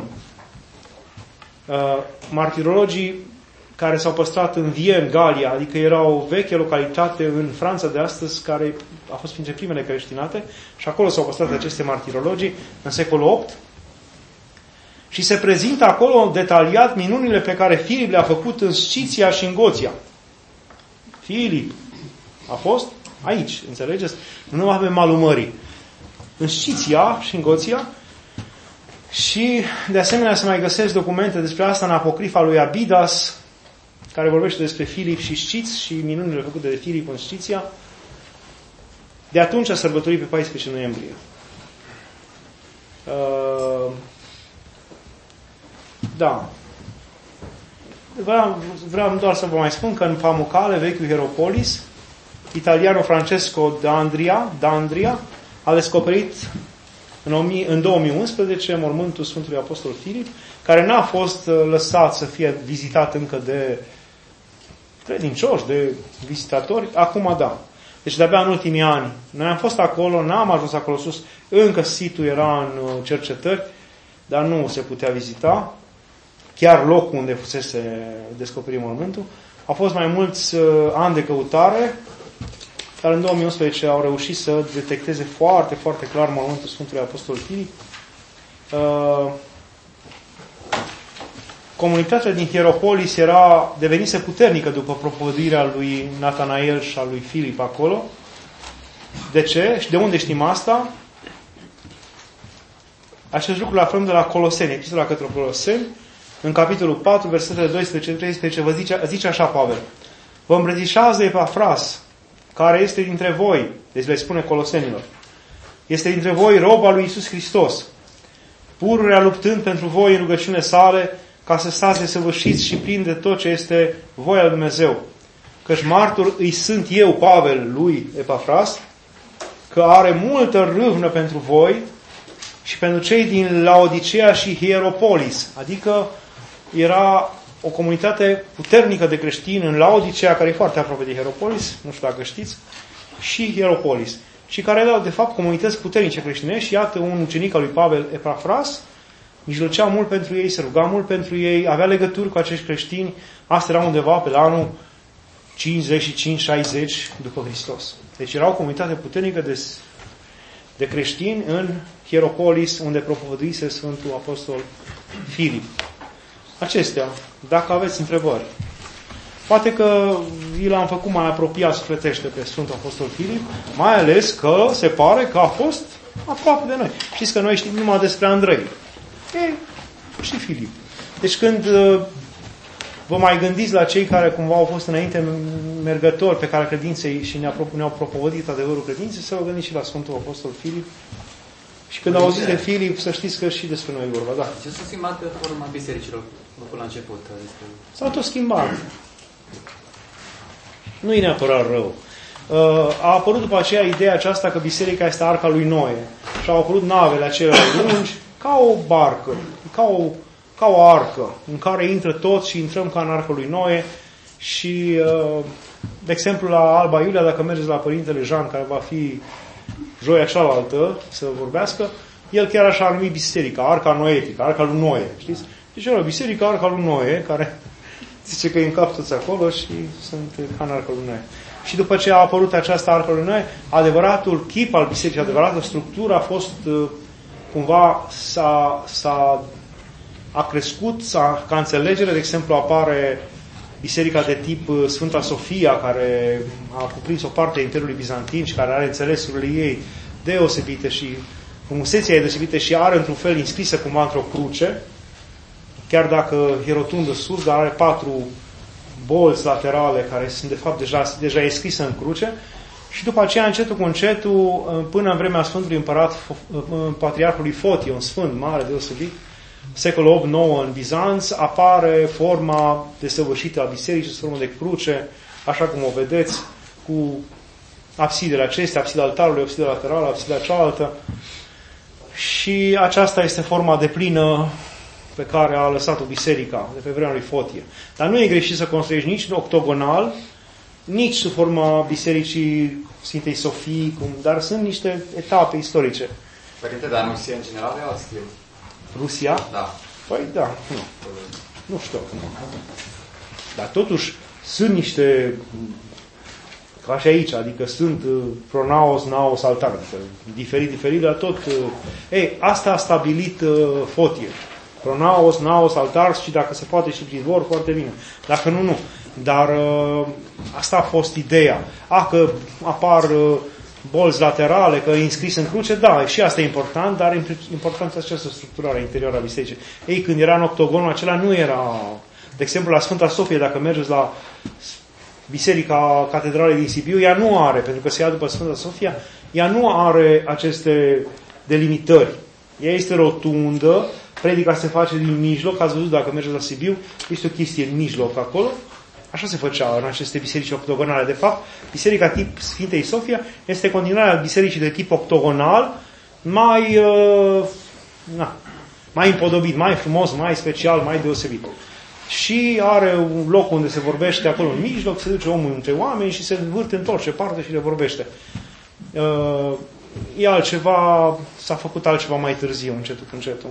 Martirologii care s-au păstrat în Vien, Galia, adică era o veche localitate în Franța de astăzi, care a fost printre primele creștinate, și acolo s-au păstrat aceste martirologii în secolul opt. Și se prezintă acolo detaliat minunile pe care Filip le-a făcut în Sciția și în Goția. Filip a fost aici, înțelegeți? Nu numai pe malul mării. În Sciția și în Goția. Și de asemenea se mai găsesc documente despre asta în Apocrifa lui Abidas, care vorbește despre Filip și Sciț și minunile făcute de Filip în Sciția. De atunci a sărbătorit pe paisprezece noiembrie. Uh, da. Vreau, vreau doar să vă mai spun că în Pamukkale, vechiul Hieropolis, italianul Francesco D'Andria, D'Andria a descoperit în, în două mii unsprezece mormântul Sfântului Apostol Filip, care n-a fost lăsat să fie vizitat încă de credincioși, de vizitatori. Acum da. Deci de-abia în ultimii ani. Noi am fost acolo, n-am ajuns acolo sus, încă situl era în cercetări, dar nu se putea vizita. Chiar locul unde fusese descoperit mormântul. Au fost mai mulți uh, ani de căutare, dar în două mii unsprezece au reușit să detecteze foarte, foarte clar mormântul Sfântului Apostol Filip. Uh, comunitatea din Hieropolis era devenise puternică după propovăduirea lui Natanael și a lui Filip acolo. De ce? Și de unde știm asta? Acest lucru îl aflăm de la Coloseni, epistola către Coloseni, în capitolul patru, versetele doisprezece treisprezece, vă zice, zice așa Pavel: vă îmbrățișați de Epafras, care este dintre voi, deci le spune Colosenilor, este dintre voi roba lui Iisus Hristos, pururea luptând pentru voi în rugăciune sale, ca să stați desăvârșiți și plini de tot ce este voia lui Dumnezeu, căci martor îi sunt eu, Pavel, lui Epafras, că are multă râvnă pentru voi și pentru cei din Laodicea și Hieropolis. Adică era o comunitate puternică de creștini în Laodicea, care e foarte aproape de Hieropolis, nu știu dacă știți, și Hieropolis. Și care erau, de fapt, comunități puternice creștinești. Iată, un ucenic al lui Pavel, Epafras, mijlocea mult pentru ei, se ruga mult pentru ei, avea legături cu acești creștini. Asta era undeva pe la anul cincizeci și cinci șaizeci după Hristos. Deci era o comunitate puternică de, de creștini în Hieropolis, unde propovăduise Sfântul Apostol Filip. Acestea, dacă aveți întrebări. Poate că vi l-am făcut mai apropiat sufletește pe Sfântul Apostol Filip, mai ales că se pare că a fost aproape de noi. Știți că noi știm numai despre Andrei. E, și Filip. Deci când vă mai gândiți la cei care cumva au fost înainte mergători pe care credinței și ne-au, ne-au propovădit adevărul credinței, să vă gândiți și la Sfântul Apostol Filip. Și când auziți de Filip, să știți că și despre noi vorba, da. Ce s-a schimbat forma bisericilor până la început? S-au tot schimbat. Nu e neapărat rău. A apărut după aceea ideea aceasta că biserica este arca lui Noe. Și au apărut navele acelea lungi, ca o barcă, ca o, ca o arcă, în care intră toți și intrăm ca în arca lui Noe. Și, de exemplu, la Alba Iulia, dacă mergeți la Părintele Jean, care va fi joia cealaltă să vorbească, el chiar așa a numit biserica, arca noetică, arca lui Noe. Știți? Deci era biserica, arca lui Noe, care zice că îi încap toți acolo și sunt ca în arca lui Noe. Și după ce a apărut această arca lui Noe, adevăratul chip al bisericii, adevărată structură a fost cumva s-a, s-a a crescut, s-a, ca înțelegere, de exemplu, apare biserica de tip Sfânta Sofia, care a cuprins o parte a Imperiului Bizantin și care are înțelesurile ei deosebite și frumusețea ei deosebită și are într-un fel inscrisă cumva într-o cruce, chiar dacă e rotundă sus, dar are patru bolți laterale care sunt de fapt deja, deja e scrisă în cruce. Și după aceea, încetul cu încetul, până în vremea Sfântului Împărat Patriarhului Fotie, un sfânt mare deosebit, secolul opt nouă în Bizanț, apare forma desăvârșită a bisericii, sub formă de cruce, așa cum o vedeți, cu absidele acestea, absida altarului, absida laterală, absida cealaltă. Și aceasta este forma deplină pe care a lăsat-o biserica de pe vremea lui Fotie. Dar nu e greșit să construiești nici octogonal, nici sub forma bisericii Sfintei Sofii, cum, dar sunt niște etape istorice. Părinte, dar Rusia în general e alt stil. Rusia? Da. Păi da, nu. Nu știu. Dar totuși sunt niște, ca și aici, adică sunt uh, pronaos, naos, altar, diferit, diferit, dar tot... Uh, ei, asta a stabilit uh, Fotie. Pronaos, naos, altar și dacă se poate și pridvor, foarte bine. Dacă nu, nu. Dar uh, asta a fost ideea. A, că apar uh, bolți laterale, că e înscris în cruce, da, și asta e important, dar important este această structurare interioară a bisericii. Ei, când era în octogonul acela, nu era... De exemplu, la Sfânta Sofie, dacă mergeți la Biserica Catedralei din Sibiu, ea nu are, pentru că se ia după Sfânta Sofia, ea nu are aceste delimitări. Ea este rotundă, predica se face din mijloc, ați văzut dacă mergeți la Sibiu, este o chestie în mijloc acolo. Așa se făcea în aceste biserici octogonale. De fapt, biserica tip Sfintei Sofia este continuarea bisericii de tip octogonal, mai, uh, na, mai împodobit, mai frumos, mai special, mai deosebit. Și are un loc unde se vorbește acolo în mijloc, se duce omul între oameni și se învârte în orice parte și le vorbește. Uh, e altceva, s-a făcut altceva mai târziu, încetul cu încetul.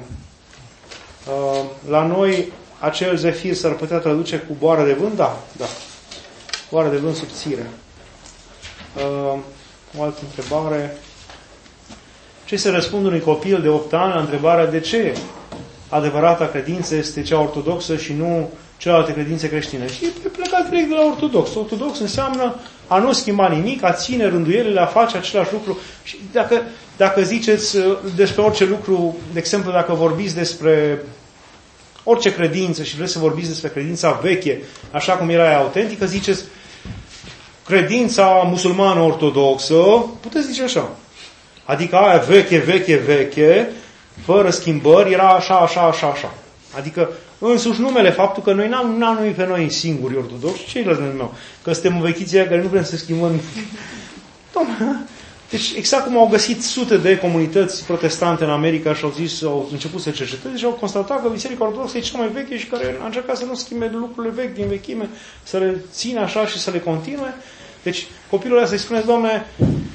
Uh, la noi, acel zefir s-ar putea traduce cu boară de vânt? Da, da. Boară de vânt subțire. Uh, o altă întrebare. Ce se răspunde unui copil de opt ani la întrebarea de ce adevărata credință este cea ortodoxă și nu celelalte credințe creștine? Și e plecat direct de la ortodox. Ortodox înseamnă a nu schimba nimic, a ține rânduielile, a face același lucru. Și dacă, dacă ziceți despre orice lucru, de exemplu, dacă vorbiți despre orice credință și vreți să vorbiți despre credința veche, așa cum era ea autentică, ziceți credința musulmană ortodoxă, puteți zice așa. Adică aia veche, veche, veche, fără schimbări, era așa, așa, așa, așa. Adică însuși numele, faptul că noi n-am, n-am numit pe noi singuri ortodoxi, ceilalți ne numeau, că suntem învechiții aia care nu vrem să schimbăm. Deci exact cum au găsit sute de comunități protestante în America și au zis, au început să cerceteze și au constatat că Biserica Ortodoxă e cea mai veche și care a încercat să nu schimbe lucrurile vechi din vechime, să le țină așa și să le continue. Deci copilul ăla să-i spuneți, Doamne,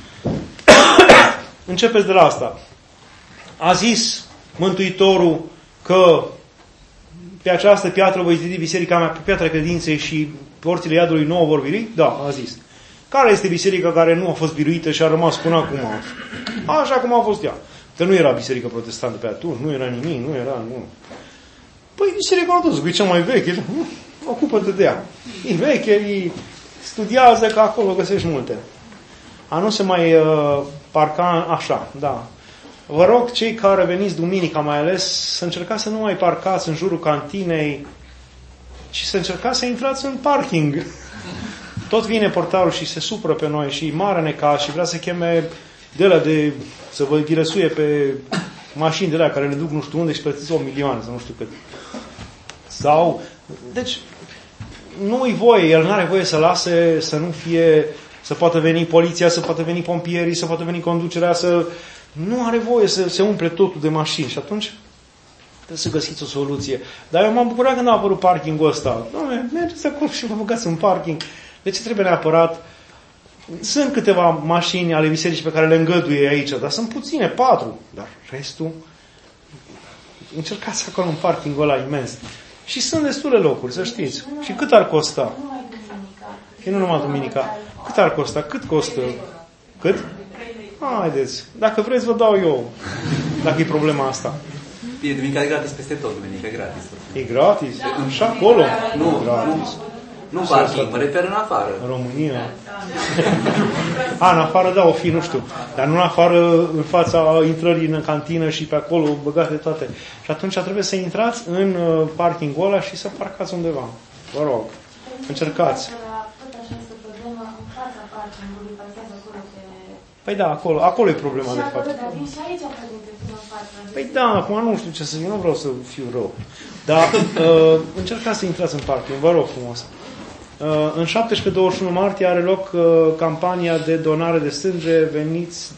începeți de la asta. A zis Mântuitorul că pe această piatră voi zidi biserica mea, pe piatra credinței și porțile iadului nu o vor birui? Da, a zis. Care este biserica care nu a fost biruită și a rămas până acum? Așa cum a fost ea. Că nu era biserică protestantă pe atunci, nu era nimic, nu era... Nu. Păi biserica ortodoxă, că e cea mai veche, ocupă-te de ea. E veche, e... studiază, că acolo găsești multe. A nu se mai uh, parca așa, da. Vă rog, cei care veniți duminica mai ales, să încercați să nu mai parcați în jurul cantinei, ci să încercați să intrați în parking. Tot vine portarul și se supră pe noi și mare necaz și vrea să cheme de la de, să vă dirăsuie pe mașini de la care le duc nu știu unde și plătiți o milioane sau nu știu cât. Sau, deci, nu-i voie, el n-are voie să lase să nu fie, să poată veni poliția, să poată veni pompierii, să poată veni conducerea, să... Nu are voie să se umple totul de mașini și atunci trebuie să găsiți o soluție. Dar eu m-am bucurat când a apărut parkingul ăsta. Doamne, mergeți acolo și vă băgați în parking. De ce trebuie neapărat? Sunt câteva mașini ale bisericii pe care le îngăduie aici, dar sunt puține, patru. Dar restul, încercați acolo în parkingul ăla imens. Și sunt destule locuri, să știți. Și cât ar costa? Și nu numai duminica. Cât ar costa? Cât costă? Cât? Haideți. Dacă vreți, vă dau eu. Dacă e problema asta. E duminica gratis peste tot, duminica e gratis. E gratis? Și acolo? Nu, gratis. Nu parking, mă refer în afară. În România. A, în afară, da, o fi, nu știu. Dar nu în afară, în fața intrării în cantină și pe acolo, băgate toate. Și atunci trebuie să intrați în parkingul ăla și să parcați undeva. Vă rog, încercați. Păi da, acolo, acolo e problema, de fapt. Păi da, acum nu știu ce să zic, nu vreau să fiu rău. Dar uh, încercați să intrați în parking, vă rog frumos. Uh, în șaptesprezece douăzeci și unu martie are loc uh, campania de donare de sânge, veniți,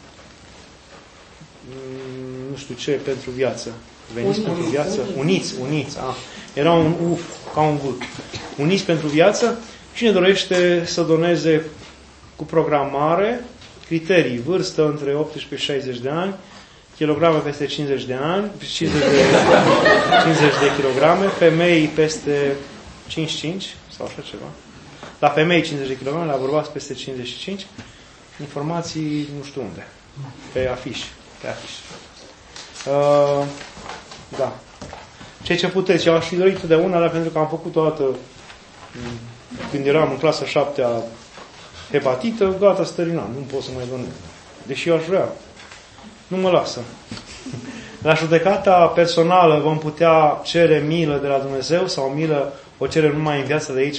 um, nu știu ce, pentru viață. Veniți Un, pentru viață? Uniți, uniți. Ah, era un uf, ca un vât. Uniți pentru viață. Cine dorește să doneze cu programare, criterii, vârstă între optsprezece și șaizeci de ani, kilograme peste cincizeci de ani, cincizeci de, cincizeci de kilograme, femei peste cincizeci și cinci sau așa ceva. La femei cincizeci de kilograme, la bărbați peste cincizeci și cinci. Informații nu știu unde. Pe afiș. Pe afiș. Uh, da. Ceea ce puteți. Eu aș fi dorit de una, dar pentru că am făcut o dată când eram în clasa șaptea hepatită, gata, stărinam. Nu pot să mai donez. Deși eu aș vrea. Nu mă lasă. La judecata personală vom putea cere milă de la Dumnezeu sau milă o cerem numai în viața de aici?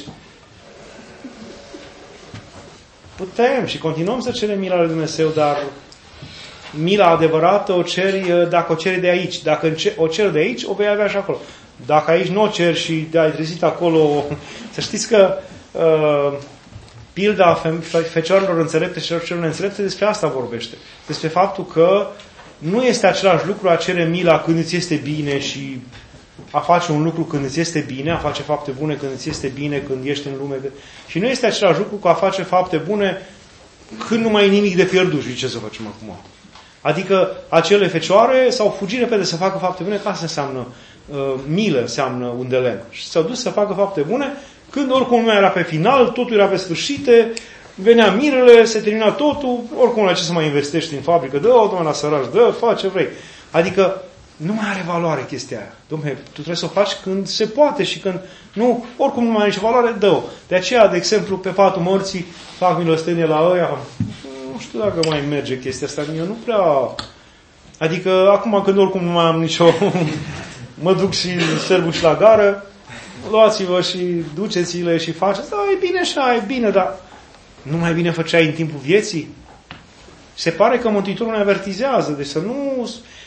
Putem și continuăm să cerem mila lui Dumnezeu, dar mila adevărată o ceri dacă o ceri de aici. Dacă o ceri de aici, o vei avea și acolo. Dacă aici nu o ceri și te-ai trezit acolo, să știți că uh, pilda fecioarelor înțelepte și celor neînțelepte despre asta vorbește. Despre faptul că nu este același lucru a cere mila când îți este bine și a face un lucru când îți este bine, a face fapte bune când îți este bine, când ești în lume. Și nu este același lucru cu a face fapte bune când nu mai e nimic de pierdut. Și ce să facem acum? Adică acele fecioare s-au fugit repede să facă fapte bune, că asta înseamnă uh, milă, înseamnă undelen. Și s-au dus să facă fapte bune când oricum nu era pe final, totul era pe sfârșite, venea mirele, se termina totul, oricum la ce să mai investești în fabrică, dă-o, domnule, la săraș, dă, fă ce vrei. Adică nu mai are valoare chestia aia. Dom'le, tu trebuie să o faci când se poate și când nu, oricum nu mai are nicio valoare, dă-o. De aceea, de exemplu, pe patul morții fac milostenie la ăia. Nu știu dacă mai merge chestia asta, eu nu prea... Adică, acum când oricum nu mai am nicio... mă duc și serbu și la gară, luați-vă și duceți-le și faceți. Da, e bine așa, e bine, dar nu mai bine făceai în timpul vieții? Se pare că Mântuitorul ne avertizează, deci să nu...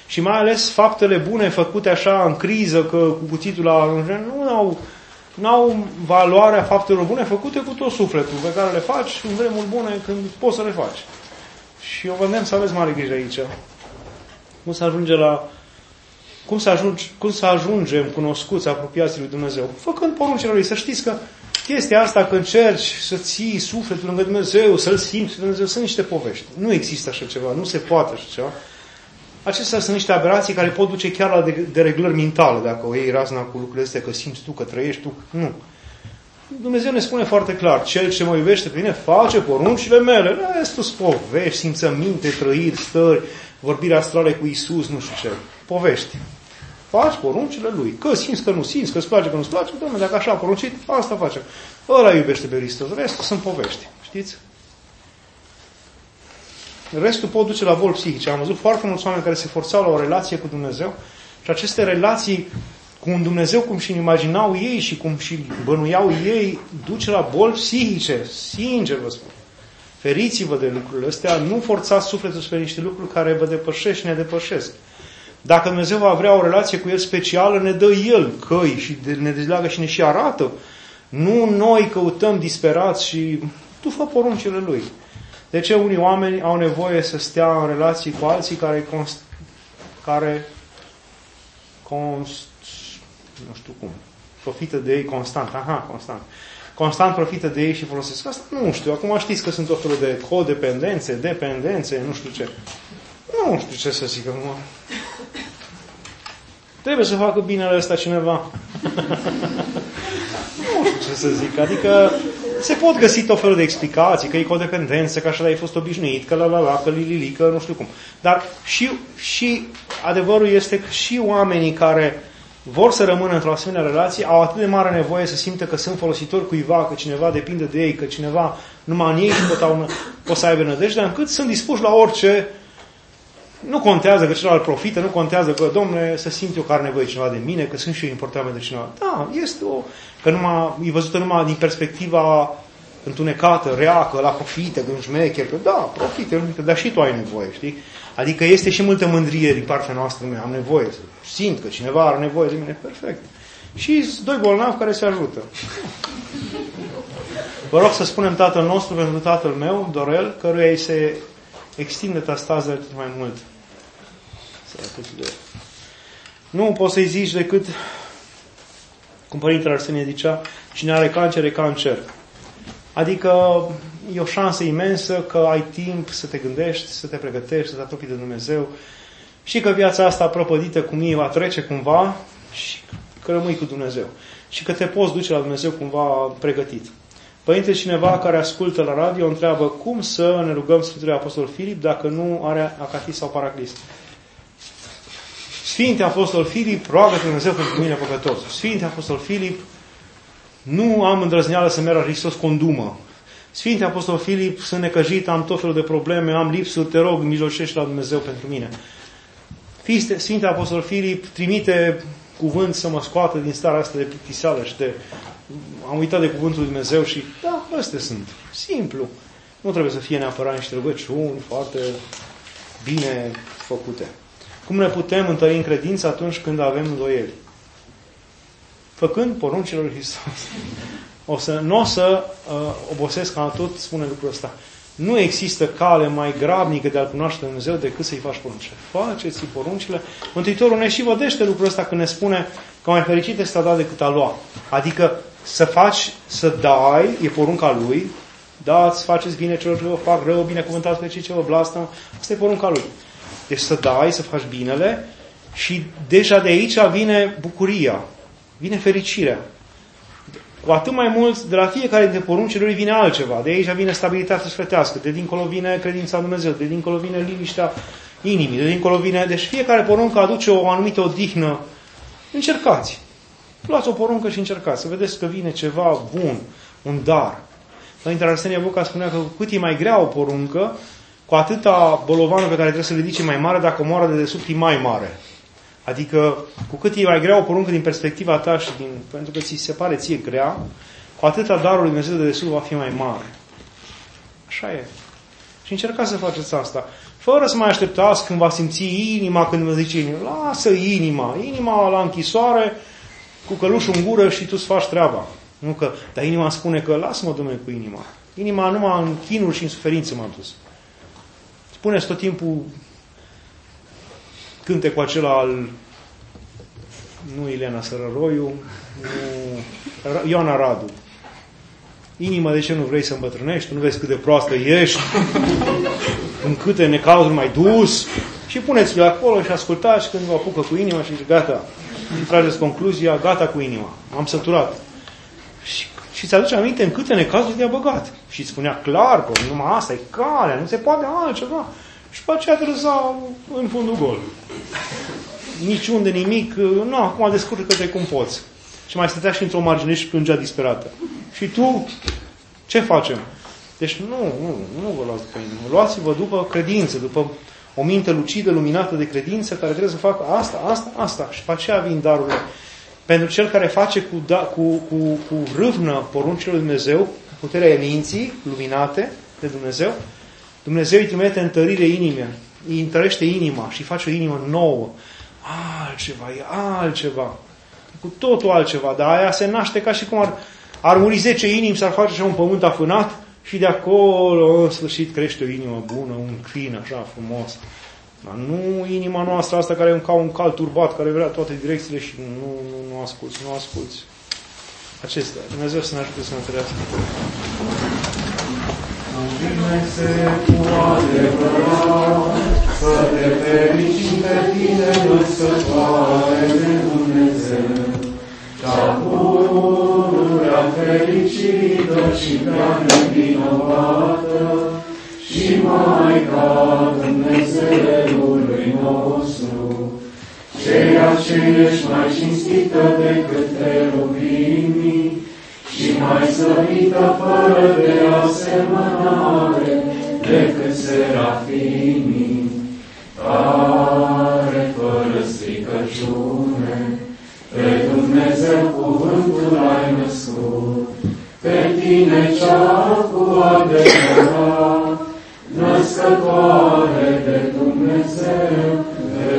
Și mai ales faptele bune făcute așa în criză, că cu cuțitul la... nu au, n-au valoarea faptelor bune făcute cu tot sufletul, pe care le faci în vremuri bune când poți să le faci. Și eu vă îndemn să aveți mare grijă aici. Cum să ajunge la... Cum să, ajungi, cum să ajungem cunoscuți, apropiații lui Dumnezeu? Făcând poruncile lui. Să știți că chestia asta, când încerci să ții sufletul lângă Dumnezeu, să-L simți pe Dumnezeu, sunt niște povești. Nu există așa ceva, nu se poate așa ceva. Acestea sunt niște aberații care pot duce chiar la dereglări mentale, dacă o iei razna cu lucrurile astea, că simți tu, că trăiești tu. Nu. Dumnezeu ne spune foarte clar, cel ce mă iubește pe mine face poruncile mele. Restul sunt povești, simțăminte, trăiri, stări, vorbiri astrale cu Iisus, nu știu ce. Povești. Faci poruncile lui. Că simți, că nu simți, că îți place, că nu-ți place, Doamne, dacă așa a poruncit, asta facem. Ăla iubește pe Hristos. Restul sunt povești. Știți? Restul pot duce la boli psihice. Am văzut foarte mulți oameni care se forțau la o relație cu Dumnezeu și aceste relații cu un Dumnezeu cum și imaginau ei și cum și bănuiau ei, duce la boli psihice. Sincer vă spun. Feriți-vă de lucrurile astea, nu forțați sufletul spre niște lucruri care vă depășesc și ne depășesc. Dacă Dumnezeu va vrea o relație cu El specială, ne dă El căi și ne dezleagă și ne și arată. Nu noi căutăm disperați și tu fă poruncile Lui. De ce unii oameni au nevoie să stea în relații cu alții care const, care const, nu știu cum, profită de ei constant. Aha, constant. Constant profită de ei și folosesc asta? Nu știu. Acum știți că sunt tot felul de codependențe, dependențe, nu știu ce. Nu știu ce să zic acum. Trebuie să facă binele ăsta cineva. Nu știu ce să zic. Adică se pot găsi tot felul de explicații, că e codependență, că așa ai fost obișnuit, că la la la, că li li li, că nu știu cum. Dar și, și adevărul este că și oamenii care vor să rămână într-o asemenea relație au atât de mare nevoie să simtă că sunt folositori cuiva, că cineva depinde de ei, că cineva numai în ei pot, au, pot să aibă nădejde, încât sunt dispuși la orice. Nu contează că celălalt profită, nu contează că, domnule, să simt eu că are nevoie cineva de mine, că sunt și eu important pentru cineva. Da, este o... Că numai, e văzută numai din perspectiva întunecată, rea, că la profită, că nu șmecher, că da, profită, dar și tu ai nevoie, știi? Adică este și multă mândrie din partea noastră, am nevoie să simt că cineva are nevoie de mine, perfect. Și doi bolnavi care se ajută. Vă rog să spunem Tatăl nostru pentru tatăl meu, Dorel, căruia îi se extinde tastazele tot mai mult. Nu poți să-i zici decât, cum Părintele Arsenie zicea, cine are cancer, e cancer. Adică e o șansă imensă că ai timp să te gândești, să te pregătești, să te apropii de Dumnezeu și că viața asta prăpădită cu mie va trece cumva și că rămâi cu Dumnezeu. Și că te poți duce la Dumnezeu cumva pregătit. Părinte, cineva care ascultă la radio întreabă cum să ne rugăm Sfântului Apostol Filip dacă nu are acatis sau paraclis. Sfinte Apostol Filip, roagă-te Dumnezeu pentru mine păcătos. Sfinte Apostol Filip, nu am îndrăzneală să merg la Hristos condumă. Sfinte Apostol Filip, sunt necăjit, am tot felul de probleme, am lipsuri, te rog, mijlocește la Dumnezeu pentru mine. Sfinte Apostol Filip, trimite cuvânt să mă scoată din starea asta de plictiseală și de... Am uitat de cuvântul lui Dumnezeu și da, astea sunt. Simplu. Nu trebuie să fie neapărat niște rugăciuni foarte bine făcute. Cum ne putem întări în credință atunci când avem îndoieli? Făcând poruncile lui Hristos. O să, nu o să uh, obosesc ca tot spune lucrul ăsta. Nu există cale mai grabnică de a-L cunoaște Dumnezeu decât să-i faci poruncile. Faceți-i poruncile. Mântuitorul ne și vădește lucrul ăsta când ne spune că mai fericit este a da decât a lua. Adică să faci, să dai, e porunca Lui, dați, faceți bine celor ce vă fac rău, binecuvântați pe cei ce vă blastămă. Asta e porunca Lui. Deci să dai, să faci binele și deja de aici vine bucuria, vine fericirea. Cu atât mai mult, de la fiecare dintre poruncile Lui vine altceva. De aici vine stabilitatea sufletească, de dincolo vine credința în Dumnezeu, de dincolo vine liniștea inimii, de dincolo vine... Deci fiecare poruncă aduce o anumită odihnă. Încercați. Luați o poruncă și încercați. Să vedeți că vine ceva bun, un dar. Părintele Arsenie Boca spunea că cu cât e mai grea o poruncă, cu atâta bolovană pe care trebuie să le ridice mai mare, dacă moara de desubt e mai mare. Adică, cu cât e mai grea o poruncă din perspectiva ta și din, pentru că ți se pare ție grea, cu atâta darul lui Dumnezeu de desubt va fi mai mare. Așa e. Și încercați să faceți asta. fără să mai așteptați când va simți inima, când vă zice inima. Lasă inima. Inima la închisoare, cu călușul în gură și tu îți faci treaba. Nu că, dar inima spune că lasă-mă, Dom'le, cu inima. Inima numai în chinuri și în suferință m-a dus. Spuneți tot timpul cântecul acela al nu Ileana Sărăroiu, nu Ioana Radu. Inima, de ce nu vrei să îmbătrânești? Nu vezi cât de proastă ești? În câte necazuri mai dus? Și puneți-le acolo și ascultați când vă apucă cu inima și zici, gata. Și trageți concluzia, gata cu inima. M-am săturat. Și, și ți-aduce aminte în câte necazuri te-a băgat. Și îți spunea clar că numai asta e calea, nu se poate altceva. Și pe aceea te lăsa în fundul gol. Niciunde nimic, nu, acum descurcă-te cum poți. Și mai stătea și într-o margine și plângea disperată. Și tu, ce facem? Deci nu, nu, nu vă luați după inimă. Luați-vă după credință, după o minte lucidă, luminată de credință, care trebuie să facă asta, asta, asta. Și pe aceea vin darurile. Pentru cel care face cu, da, cu, cu, cu râvnă poruncile lui Dumnezeu, puterea minții luminate de Dumnezeu, Dumnezeu îi trimite întărire inimii, îi întărește inima și face o inimă nouă. Altceva, e altceva. Cu totul altceva, dar aia se naște ca și cum ar, ar muri zece inimi, s-ar face așa un pământ afânat și de acolo, în sfârșit, crește o inimă bună, un crin așa frumos. Dar nu inima noastră asta care e ca un cal turbat, care vrea toate direcțiile și nu, nu, nu asculți, nu asculți. Acestea. Dumnezeu să ne ajute să ne întărească. Învine-se cu adevărat, să te fericim pe tine, născătoare de Dumnezeu, cea pururea fericită și prea nevinovată, și Maica Dumnezeului nostru, ceea ce ești mai cinstită decât cherubimii și mai slăvită fără de asemănare decât serafimii, care fără stricăciune pe Dumnezeu cuvântul ai născut, pe tine cea cu adevărat, născătoare de Dumnezeu de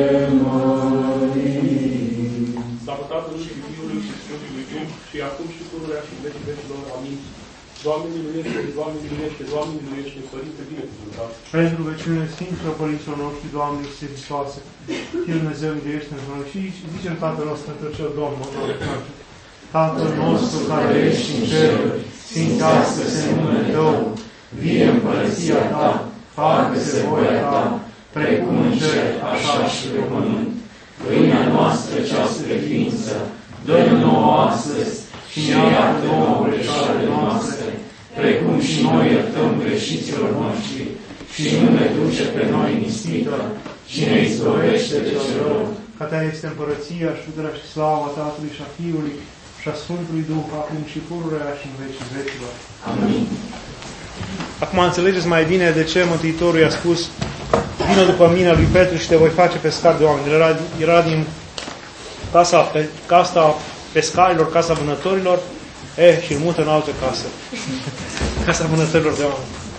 mării. Slavă Tatălui și Fiului și Sfântului Duh, și acum și pururea și în vecii vecilor. Amin. Doamne miluiește, Doamne miluiește, Doamne miluiește, Părinte binecuvântat. Pentru veciunile Sfinților Părinților noștri, Doamne Iisuse Hristoase, Fiul Dumnezeu, miluiește în noi. Și zicem Tatăl nostru pentru cel Domn, Tatăl nostru care ești în cer, sfințească-se numele Tău, vie împărăția Ta, facă-se voia Ta, precum în cer, așa și pe pământ. Pâinea noastră cea spre ființă, dă-ne nouă astăzi și ne iartă nouă greșalele noastre, precum și noi iertăm greșiților noștri, și nu ne duce pe noi în ispită, și ne izbăvește de cel rău. Ca Ta este împărăția și puterea și slava Tatălui și a Fiului și a Sfântului Duh, acum și pururea și în vecii vecilor. Amin. Acum înțelegeți mai bine de ce Mântuitorul i-a spus: vină după mine, lui Petru, și te voi face pescar de oameni. Era, era din casa, pe, casa pescarilor, casa vânătorilor, eh, și îl mută în altă casă. Casa vânătorilor de oameni.